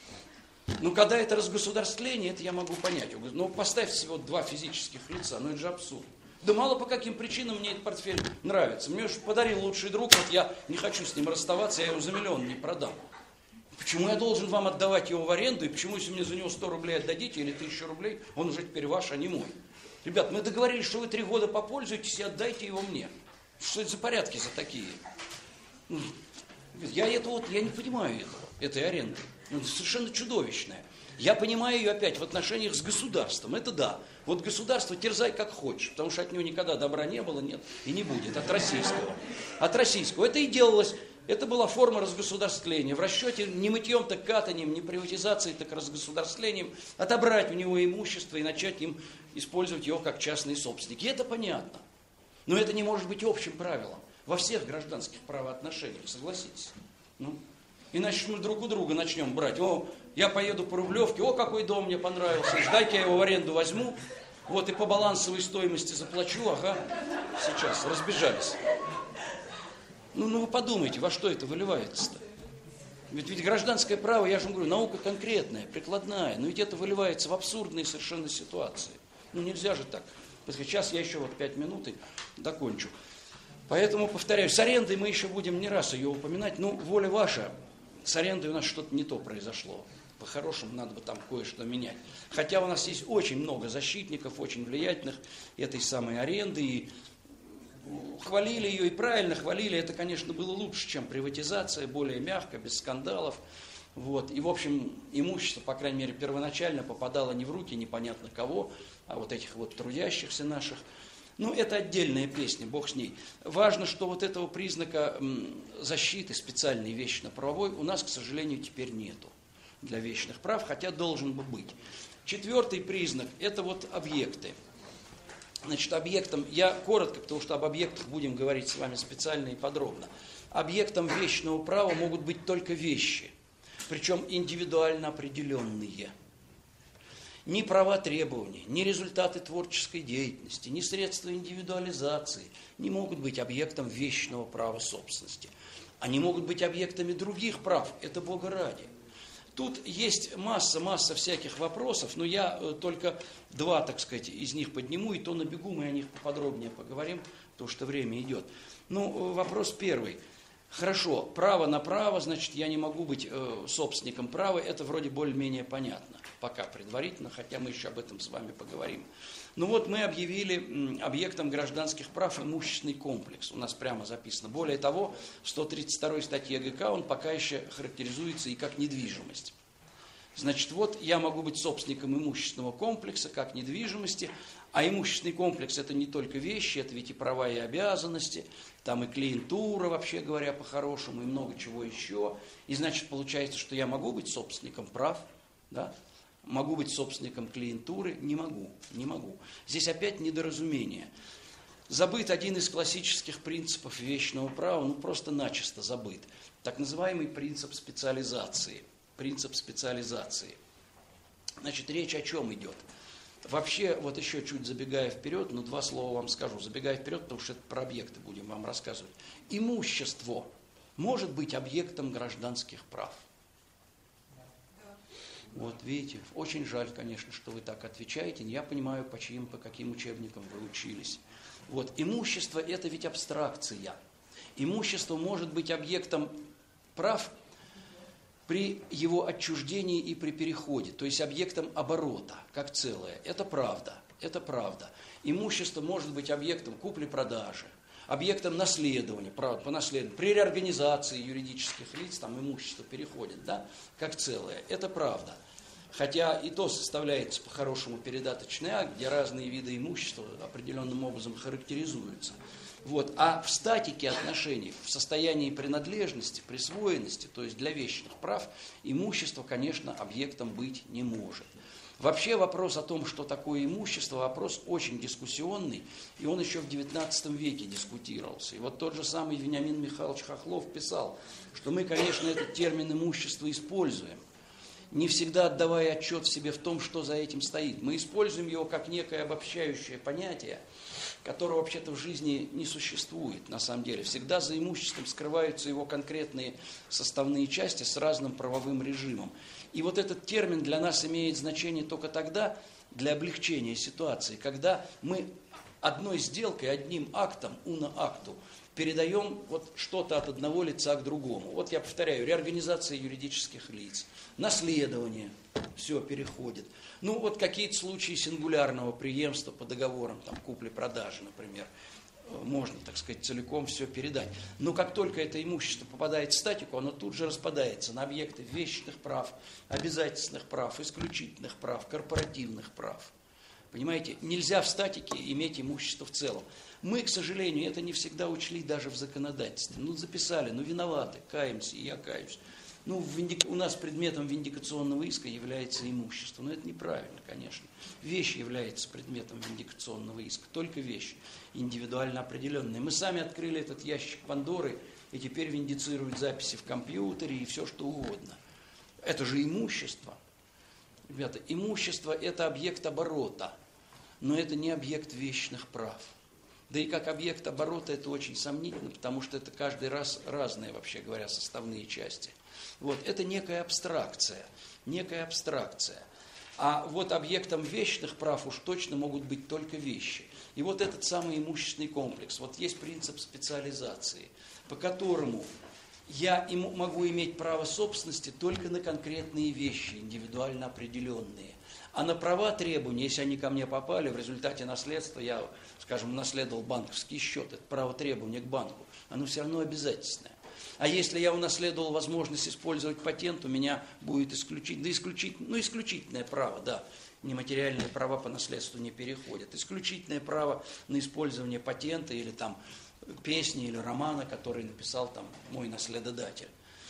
Ну, когда это разгосударствление, это я могу понять. Ну, поставьте всего 2 физических лица, ну это же абсурд. Да мало по каким причинам мне этот портфель нравится. Мне уж подарил лучший друг, вот я не хочу с ним расставаться, я его за миллион не продам. Почему я должен вам отдавать его в аренду, и почему, если мне за него 100 рублей отдадите, или 1000 рублей, он уже теперь ваш, а не мой? Ребят, мы договорились, что вы 3 года попользуетесь и отдайте его мне. Что это за порядки за такие? Я не понимаю этой аренды. Это совершенно чудовищная. Я понимаю ее опять в отношениях с государством. Это да. Вот государство терзай как хочешь, потому что от него никогда добра не было, нет и не будет. От российского. От российского. Это и делалось. Это была форма разгосударствления. В расчете не мытьем, так катанием, не приватизацией, так разгосударствлением отобрать у него имущество и начать им использовать его как частный собственник. И это понятно. Но это не может быть общим правилом во всех гражданских правоотношениях, согласитесь. Иначе мы друг у друга начнем брать. Я поеду по Рублевке, какой дом мне понравился, дай-ка я его в аренду возьму, и по балансовой стоимости заплачу, сейчас, разбежались. Вы подумайте, во что это выливается-то? Ведь гражданское право, я же вам говорю, наука конкретная, прикладная, но ведь это выливается в абсурдные совершенно ситуации. Нельзя же так. Сейчас я еще 5 минут и докончу. Поэтому, повторяю, с арендой мы еще будем не раз ее упоминать. Воля ваша, с арендой у нас что-то не то произошло. По-хорошему, надо бы там кое-что менять. Хотя у нас есть очень много защитников, очень влиятельных этой самой аренды, и хвалили ее, и правильно хвалили. Это, конечно, было лучше, чем приватизация, более мягко, без скандалов. И, в общем, имущество, по крайней мере, первоначально попадало не в руки непонятно кого, а этих трудящихся наших. Это отдельная песня, бог с ней. Важно, что этого признака защиты специальной вещно-правовой у нас, к сожалению, теперь нету для вечных прав, хотя должен бы быть. 4-й признак – это объекты. Значит, объектом, я коротко, потому что об объектах будем говорить с вами специально и подробно. Объектом вечного права могут быть только вещи, причем индивидуально определенные. Ни права требования, ни результаты творческой деятельности, ни средства индивидуализации не могут быть объектом вечного права собственности. Они могут быть объектами других прав, это Бога ради. Тут есть масса всяких вопросов, но я только 2, из них подниму, и то на бегу мы о них поподробнее поговорим, потому что время идет. Вопрос первый. Хорошо, право на право, значит, я не могу быть собственником права, это вроде более-менее понятно, пока предварительно, хотя мы еще об этом с вами поговорим. Ну вот мы объявили объектом гражданских прав имущественный комплекс, у нас прямо записано. Более того, в 132 статье ГК он пока еще характеризуется и как недвижимость. Значит, вот я могу быть собственником имущественного комплекса, как недвижимости, а имущественный комплекс – это не только вещи, это ведь и права, и обязанности, там и клиентура, вообще говоря, по-хорошему, и много чего еще. И значит, получается, что я могу быть собственником прав, да? Могу быть собственником клиентуры? Не могу, не могу. Здесь опять недоразумение. Забыт один из классических принципов вечного права, ну просто начисто забыт. Так называемый принцип специализации. Принцип специализации. Значит, речь о чем идет? Вообще, вот еще чуть забегая вперед, ну два слова вам скажу, забегая вперед, потому что это про объекты будем вам рассказывать. Имущество может быть объектом гражданских прав. Вот видите, очень жаль, конечно, что вы так отвечаете, я понимаю, по каким учебникам вы учились. Вот, имущество – это ведь абстракция. Имущество может быть объектом прав при его отчуждении и при переходе, то есть объектом оборота, как целое. Это правда, это правда. Имущество может быть объектом купли-продажи, объектом наследования, правда, по наследованию. При реорганизации юридических лиц там имущество переходит, да, как целое. Это правда. Хотя и то составляется по-хорошему передаточный акт, где разные виды имущества определенным образом характеризуются. Вот. А в статике отношений, в состоянии принадлежности, присвоенности, то есть для вечных прав, имущество, конечно, объектом быть не может. Вообще вопрос о том, что такое имущество, вопрос очень дискуссионный, и он еще в XIX веке дискутировался. И вот тот же самый Вениамин Михайлович Хохлов писал, что мы, конечно, этот термин имущество используем, не всегда отдавая отчет себе в том, что за этим стоит. Мы используем его как некое обобщающее понятие, которого вообще-то в жизни не существует на самом деле. Всегда за имуществом скрываются его конкретные составные части с разным правовым режимом. И вот этот термин для нас имеет значение только тогда, для облегчения ситуации, когда мы одной сделкой, одним актом, уно-акту, передаем вот что-то от одного лица к другому. Вот я повторяю, реорганизация юридических лиц, наследование, все переходит. Ну вот какие-то случаи сингулярного преемства по договорам, там купли-продажи, например, можно, так сказать, целиком все передать. Но как только это имущество попадает в статику, оно тут же распадается на объекты вечных прав, обязательных прав, исключительных прав, корпоративных прав. Понимаете, нельзя в статике иметь имущество в целом. Мы, к сожалению, это не всегда учли даже в законодательстве. Ну, записали, ну, виноваты, каемся, и я каюсь. Ну, у нас предметом виндикационного иска является имущество. Но это неправильно, конечно. Вещь является предметом виндикационного иска, только вещь, индивидуально определенная. Мы сами открыли этот ящик Пандоры, и теперь виндицируют записи в компьютере и все, что угодно. Это же имущество. Ребята, имущество – это объект оборота, но это не объект вечных прав. Да и как объект оборота это очень сомнительно, потому что это каждый раз разные, вообще говоря, составные части. Вот, это некая абстракция, некая абстракция. А вот объектом вечных прав уж точно могут быть только вещи. И вот этот самый имущественный комплекс, вот есть принцип специализации, по которому я могу иметь право собственности только на конкретные вещи, индивидуально определенные. А на права требования, если они ко мне попали, в результате наследства я, скажем, наследовал банковский счет, это право требования к банку, оно все равно обязательное. А если я унаследовал возможность использовать патент, у меня будет исключительное право, да, нематериальные права по наследству не переходят. Исключительное право на использование патента или там песни или романа, который написал там мой наследодатель.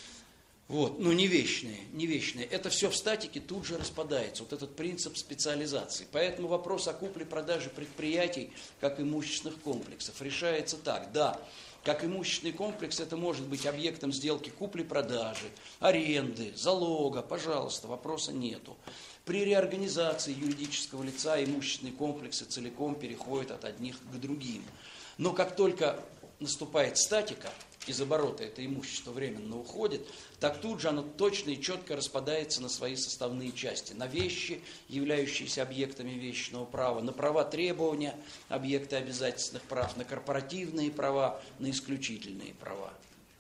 Вот, но не вечные, не вечные. Это все в статике тут же распадается. Вот этот принцип специализации. Поэтому вопрос о купле-продаже предприятий как имущественных комплексов решается так. Да, как имущественный комплекс это может быть объектом сделки купли-продажи, аренды, залога, пожалуйста, вопроса нету. При реорганизации юридического лица имущественные комплексы целиком переходят от одних к другим. Но как только наступает статика, из оборота это имущество временно уходит, так тут же оно точно и четко распадается на свои составные части. На вещи, являющиеся объектами вечного права, на права требования, объекты обязательных прав, на корпоративные права, на исключительные права.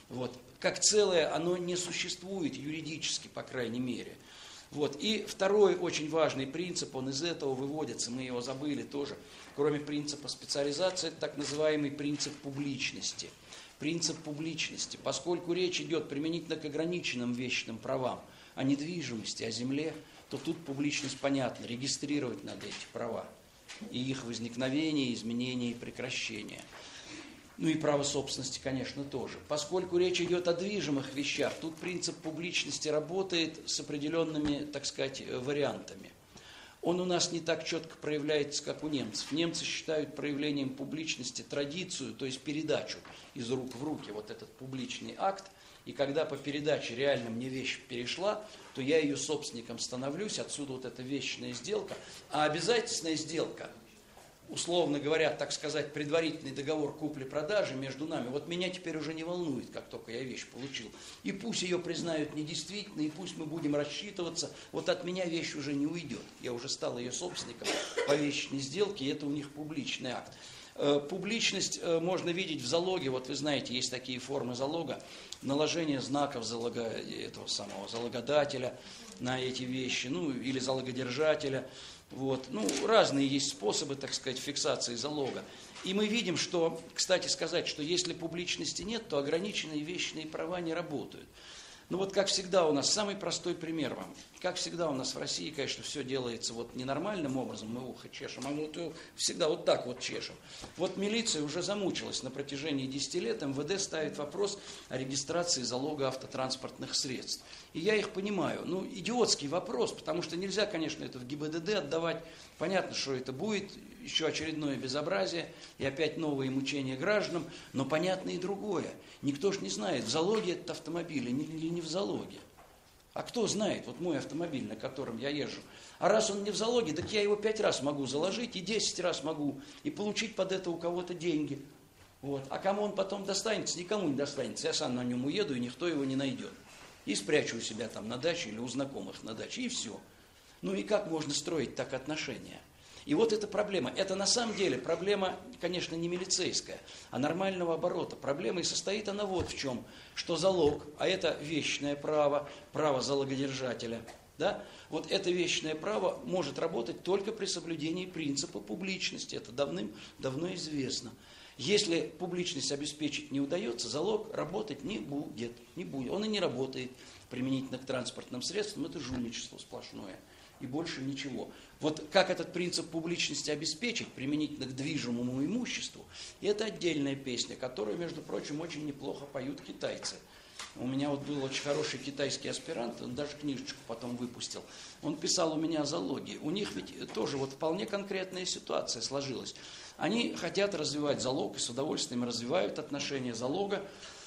Вот. Как целое оно не существует юридически, по крайней мере. Вот. И второй очень важный принцип, он из этого выводится, мы его забыли тоже, кроме принципа специализации, это так называемый принцип публичности. Принцип публичности, поскольку речь идет применительно к ограниченным вещным правам, о недвижимости, о земле, то тут публичность понятна, регистрировать надо эти права, и их возникновение, изменение и прекращение. Ну и право собственности, конечно, тоже. Поскольку речь идет о движимых вещах, тут принцип публичности работает с определенными, так сказать, вариантами. Он у нас не так четко проявляется, как у немцев. Немцы считают проявлением публичности традицию, то есть передачу из рук в руки, вот этот публичный акт. И когда по передаче реально мне вещь перешла, то я ее собственником становлюсь, отсюда вот эта вечная сделка. А обязательная сделка, условно говоря, так сказать, предварительный договор купли-продажи между нами, вот меня теперь уже не волнует, как только я вещь получил. И пусть ее признают недействительной, и пусть мы будем рассчитываться, вот от меня вещь уже не уйдет. Я уже стал ее собственником по вечной сделке, и это у них публичный акт. Публичность можно видеть в залоге, вот вы знаете, есть такие формы залога, наложение знаков этого самого залогодателя на эти вещи, ну или залогодержателя. Вот. Ну, разные есть способы, так сказать, фиксации залога. И мы видим, что, кстати сказать, что если публичности нет, то ограниченные вещные права не работают. Ну вот как всегда у нас, самый простой пример вам. Как всегда у нас в России, конечно, все делается вот ненормальным образом, мы ухо чешем, а мы вот всегда вот так вот чешем. Вот милиция уже замучилась на протяжении 10 лет, МВД ставит вопрос о регистрации залога автотранспортных средств. И я их понимаю. Ну, идиотский вопрос, потому что нельзя, конечно, это в ГИБДД отдавать. Понятно, что это будет еще очередное безобразие и опять новые мучения гражданам, но понятно и другое. Никто ж не знает, в залоге этот автомобиль или не в залоге. А кто знает, вот мой автомобиль, на котором я езжу. А раз он не в залоге, так я его 5 раз могу заложить и 10 раз могу, и получить под это у кого-то деньги. Вот. А кому он потом достанется, никому не достанется. Я сам на нем уеду, и никто его не найдет. И спрячу у себя там на даче или у знакомых на даче, и все. Ну и как можно строить так отношения? И вот эта проблема. Это на самом деле проблема, конечно, не милицейская, а нормального оборота. Проблема и состоит она вот в чем, что залог, а это вечное право, право залогодержателя, да? Вот это вечное право может работать только при соблюдении принципа публичности. Это давным-давно известно. Если публичность обеспечить не удается, залог работать не будет. Он и не работает применительно к транспортным средствам. Это жульничество сплошное. И больше ничего. Вот как этот принцип публичности обеспечить применительно к движимому имуществу, это отдельная песня, которую, между прочим, очень неплохо поют китайцы. У меня вот был очень хороший китайский аспирант, он даже книжечку потом выпустил. Он писал у меня о залоге. У них ведь тоже вот вполне конкретная ситуация сложилась. Они хотят развивать залог и с удовольствием развивают отношения залога,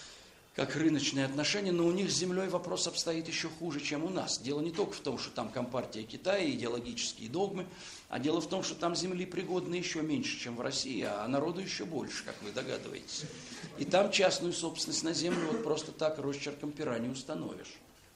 как рыночные отношения, но у них с землей вопрос обстоит еще хуже, чем у нас. Дело не только в том, что там Компартия Китая, идеологические догмы, а дело в том, что там земли пригодны еще меньше, чем в России, а народу еще больше, как вы догадываетесь. И там частную собственность на землю вот просто так росчерком пера не установишь.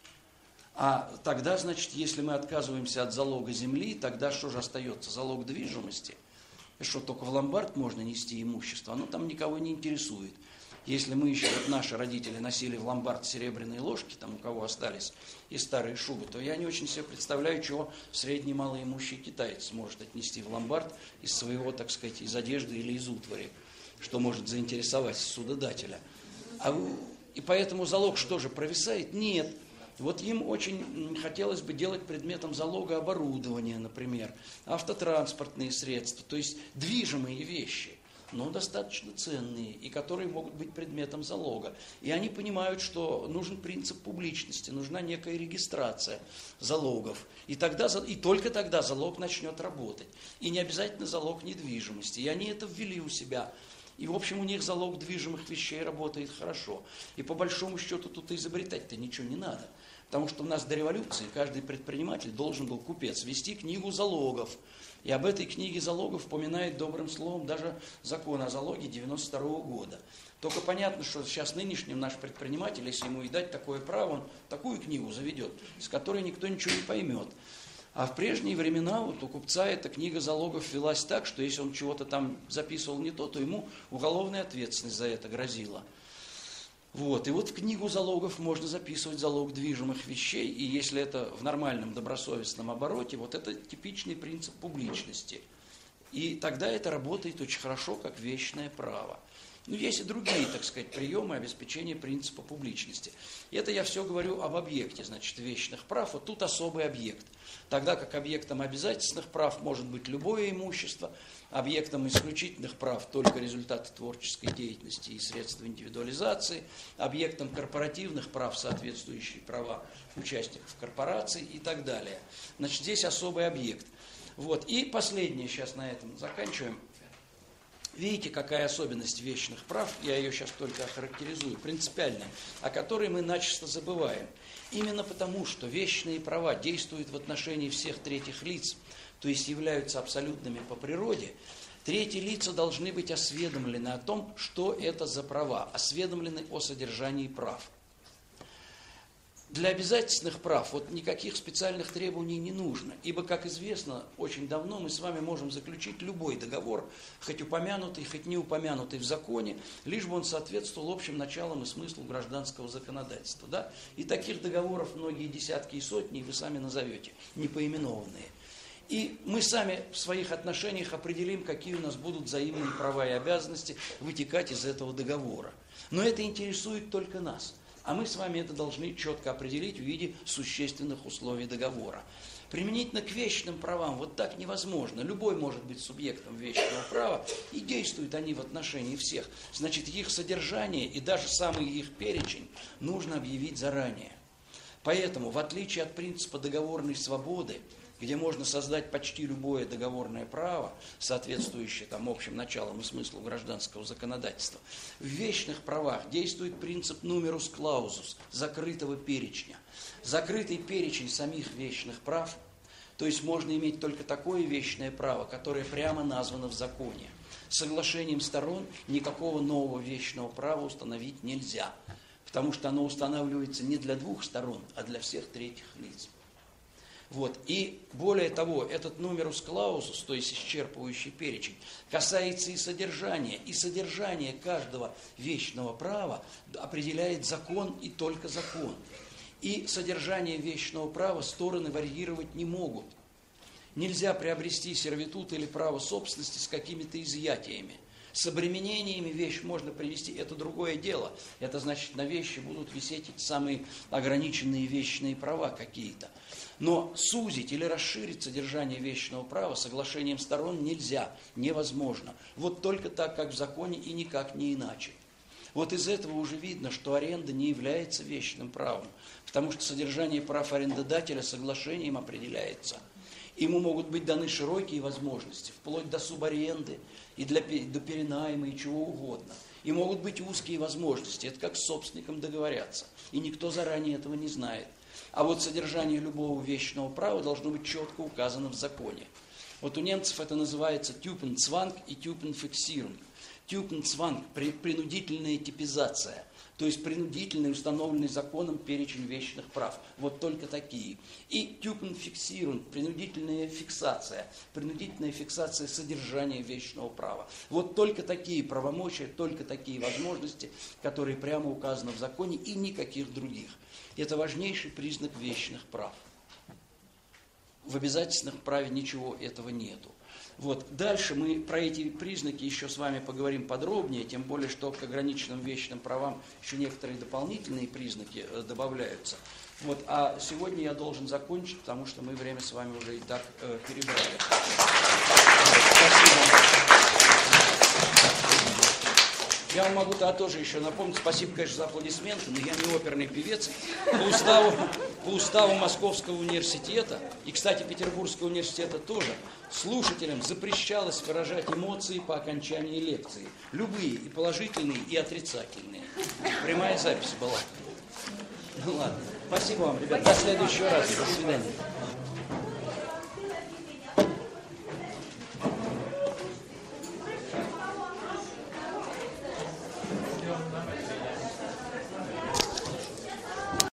А тогда, значит, если мы отказываемся от залога земли, тогда что же остается? Залог движимости. И что, только в ломбард можно нести имущество? Оно там никого не интересует. Если мы еще, вот наши родители носили в ломбард серебряные ложки, там у кого остались и старые шубы, то я не очень себе представляю, чего средний малоимущий китаец может отнести в ломбард из своего, так сказать, из одежды или из утвари, что может заинтересовать судодателя. И поэтому залог что же, провисает? Нет. Вот им очень хотелось бы делать предметом залога оборудование, например, автотранспортные средства, то есть движимые вещи, но достаточно ценные, и которые могут быть предметом залога. И они понимают, что нужен принцип публичности, нужна некая регистрация залогов. И только тогда залог начнет работать. И не обязательно залог недвижимости. И они это ввели у себя. И, в общем, у них залог движимых вещей работает хорошо. И по большому счету тут изобретать-то ничего не надо. Потому что у нас до революции каждый предприниматель должен был, купец, вести книгу залогов. И об этой книге залогов вспоминает добрым словом даже закон о залоге 92 года. Только понятно, что сейчас нынешним наш предприниматель, если ему и дать такое право, он такую книгу заведет, с которой никто ничего не поймет. А в прежние времена вот у купца эта книга залогов велась так, что если он чего-то там записывал не то, то ему уголовная ответственность за это грозила. Вот. И вот в книгу залогов можно записывать залог движимых вещей, и если это в нормальном добросовестном обороте, вот это типичный принцип публичности. И тогда это работает очень хорошо, как вечное право. Ну, есть и другие, так сказать, приемы обеспечения принципа публичности. Это я все говорю об объекте, значит, вечных прав. Вот тут особый объект. Тогда как объектом обязательных прав может быть любое имущество, объектом исключительных прав только результаты творческой деятельности и средства индивидуализации, объектом корпоративных прав соответствующие права участников корпораций и так далее. Значит, здесь особый объект. Вот. И последнее, сейчас на этом заканчиваем. Видите, какая особенность вечных прав, я ее сейчас только охарактеризую, принципиальная, о которой мы начисто забываем. Именно потому, что вечные права действуют в отношении всех третьих лиц, то есть являются абсолютными по природе, третьи лица должны быть осведомлены о том, что это за права, осведомлены о содержании прав. Для обязательных прав вот никаких специальных требований не нужно, ибо, как известно, очень давно мы с вами можем заключить любой договор, хоть упомянутый, хоть не упомянутый в законе, лишь бы он соответствовал общим началам и смыслу гражданского законодательства. Да? И таких договоров многие десятки и сотни, вы сами назовете, не поименованные. И мы сами в своих отношениях определим, какие у нас будут взаимные права и обязанности вытекать из этого договора. Но это интересует только нас. А мы с вами это должны четко определить в виде существенных условий договора. Применительно к вечным правам вот так невозможно. Любой может быть субъектом вечного права, и действуют они в отношении всех. Значит, их содержание и даже самый их перечень нужно объявить заранее. Поэтому, в отличие от принципа договорной свободы, где можно создать почти любое договорное право, соответствующее там общим началам и смыслу гражданского законодательства, в вечных правах действует принцип numerus clausus, закрытого перечня. Закрытый перечень самих вечных прав, то есть можно иметь только такое вечное право, которое прямо названо в законе. Соглашением сторон никакого нового вечного права установить нельзя, потому что оно устанавливается не для двух сторон, а для всех третьих лиц. Вот. И более того, этот numerus clausus, то есть исчерпывающий перечень, касается и содержание каждого вечного права определяет закон и только закон. И содержание вечного права стороны варьировать не могут. Нельзя приобрести сервитут или право собственности с какими-то изъятиями. С обременениями вещь можно привести, это другое дело. Это значит, на вещи будут висеть эти самые ограниченные вечные права какие-то. Но сузить или расширить содержание вечного права соглашением сторон нельзя, невозможно. Вот только так, как в законе, и никак не иначе. Вот из этого уже видно, что аренда не является вечным правом, потому что содержание прав арендодателя соглашением определяется. Ему могут быть даны широкие возможности, вплоть до субаренды, и до перенайма, и чего угодно. И могут быть узкие возможности, это как с собственником договорятся, и никто заранее этого не знает. А вот содержание любого вечного права должно быть четко указано в законе. Вот у немцев это называется Typenzwang и Typenfixierung. Typenzwang – принудительная типизация, то есть принудительный, установленный законом перечень вечных прав. Вот только такие. И Typenfixierung – принудительная фиксация содержания вечного права. Вот только такие правомочия, только такие возможности, которые прямо указаны в законе, и никаких других. Это важнейший признак вечных прав. В обязательных праве ничего этого нету. Вот. Дальше мы про эти признаки еще с вами поговорим подробнее, тем более, что к ограниченным вечным правам еще некоторые дополнительные признаки добавляются. Вот. А сегодня я должен закончить, потому что мы время с вами уже и так перебрали. Спасибо. Я вам могу тоже еще напомнить, спасибо, конечно, за аплодисменты, но я не оперный певец. По уставу Московского университета, и, кстати, Петербургского университета тоже, слушателям запрещалось выражать эмоции по окончании лекции. Любые, и положительные, и отрицательные. Прямая запись была. Ну ладно. Спасибо вам, ребят. До следующего раза. До свидания.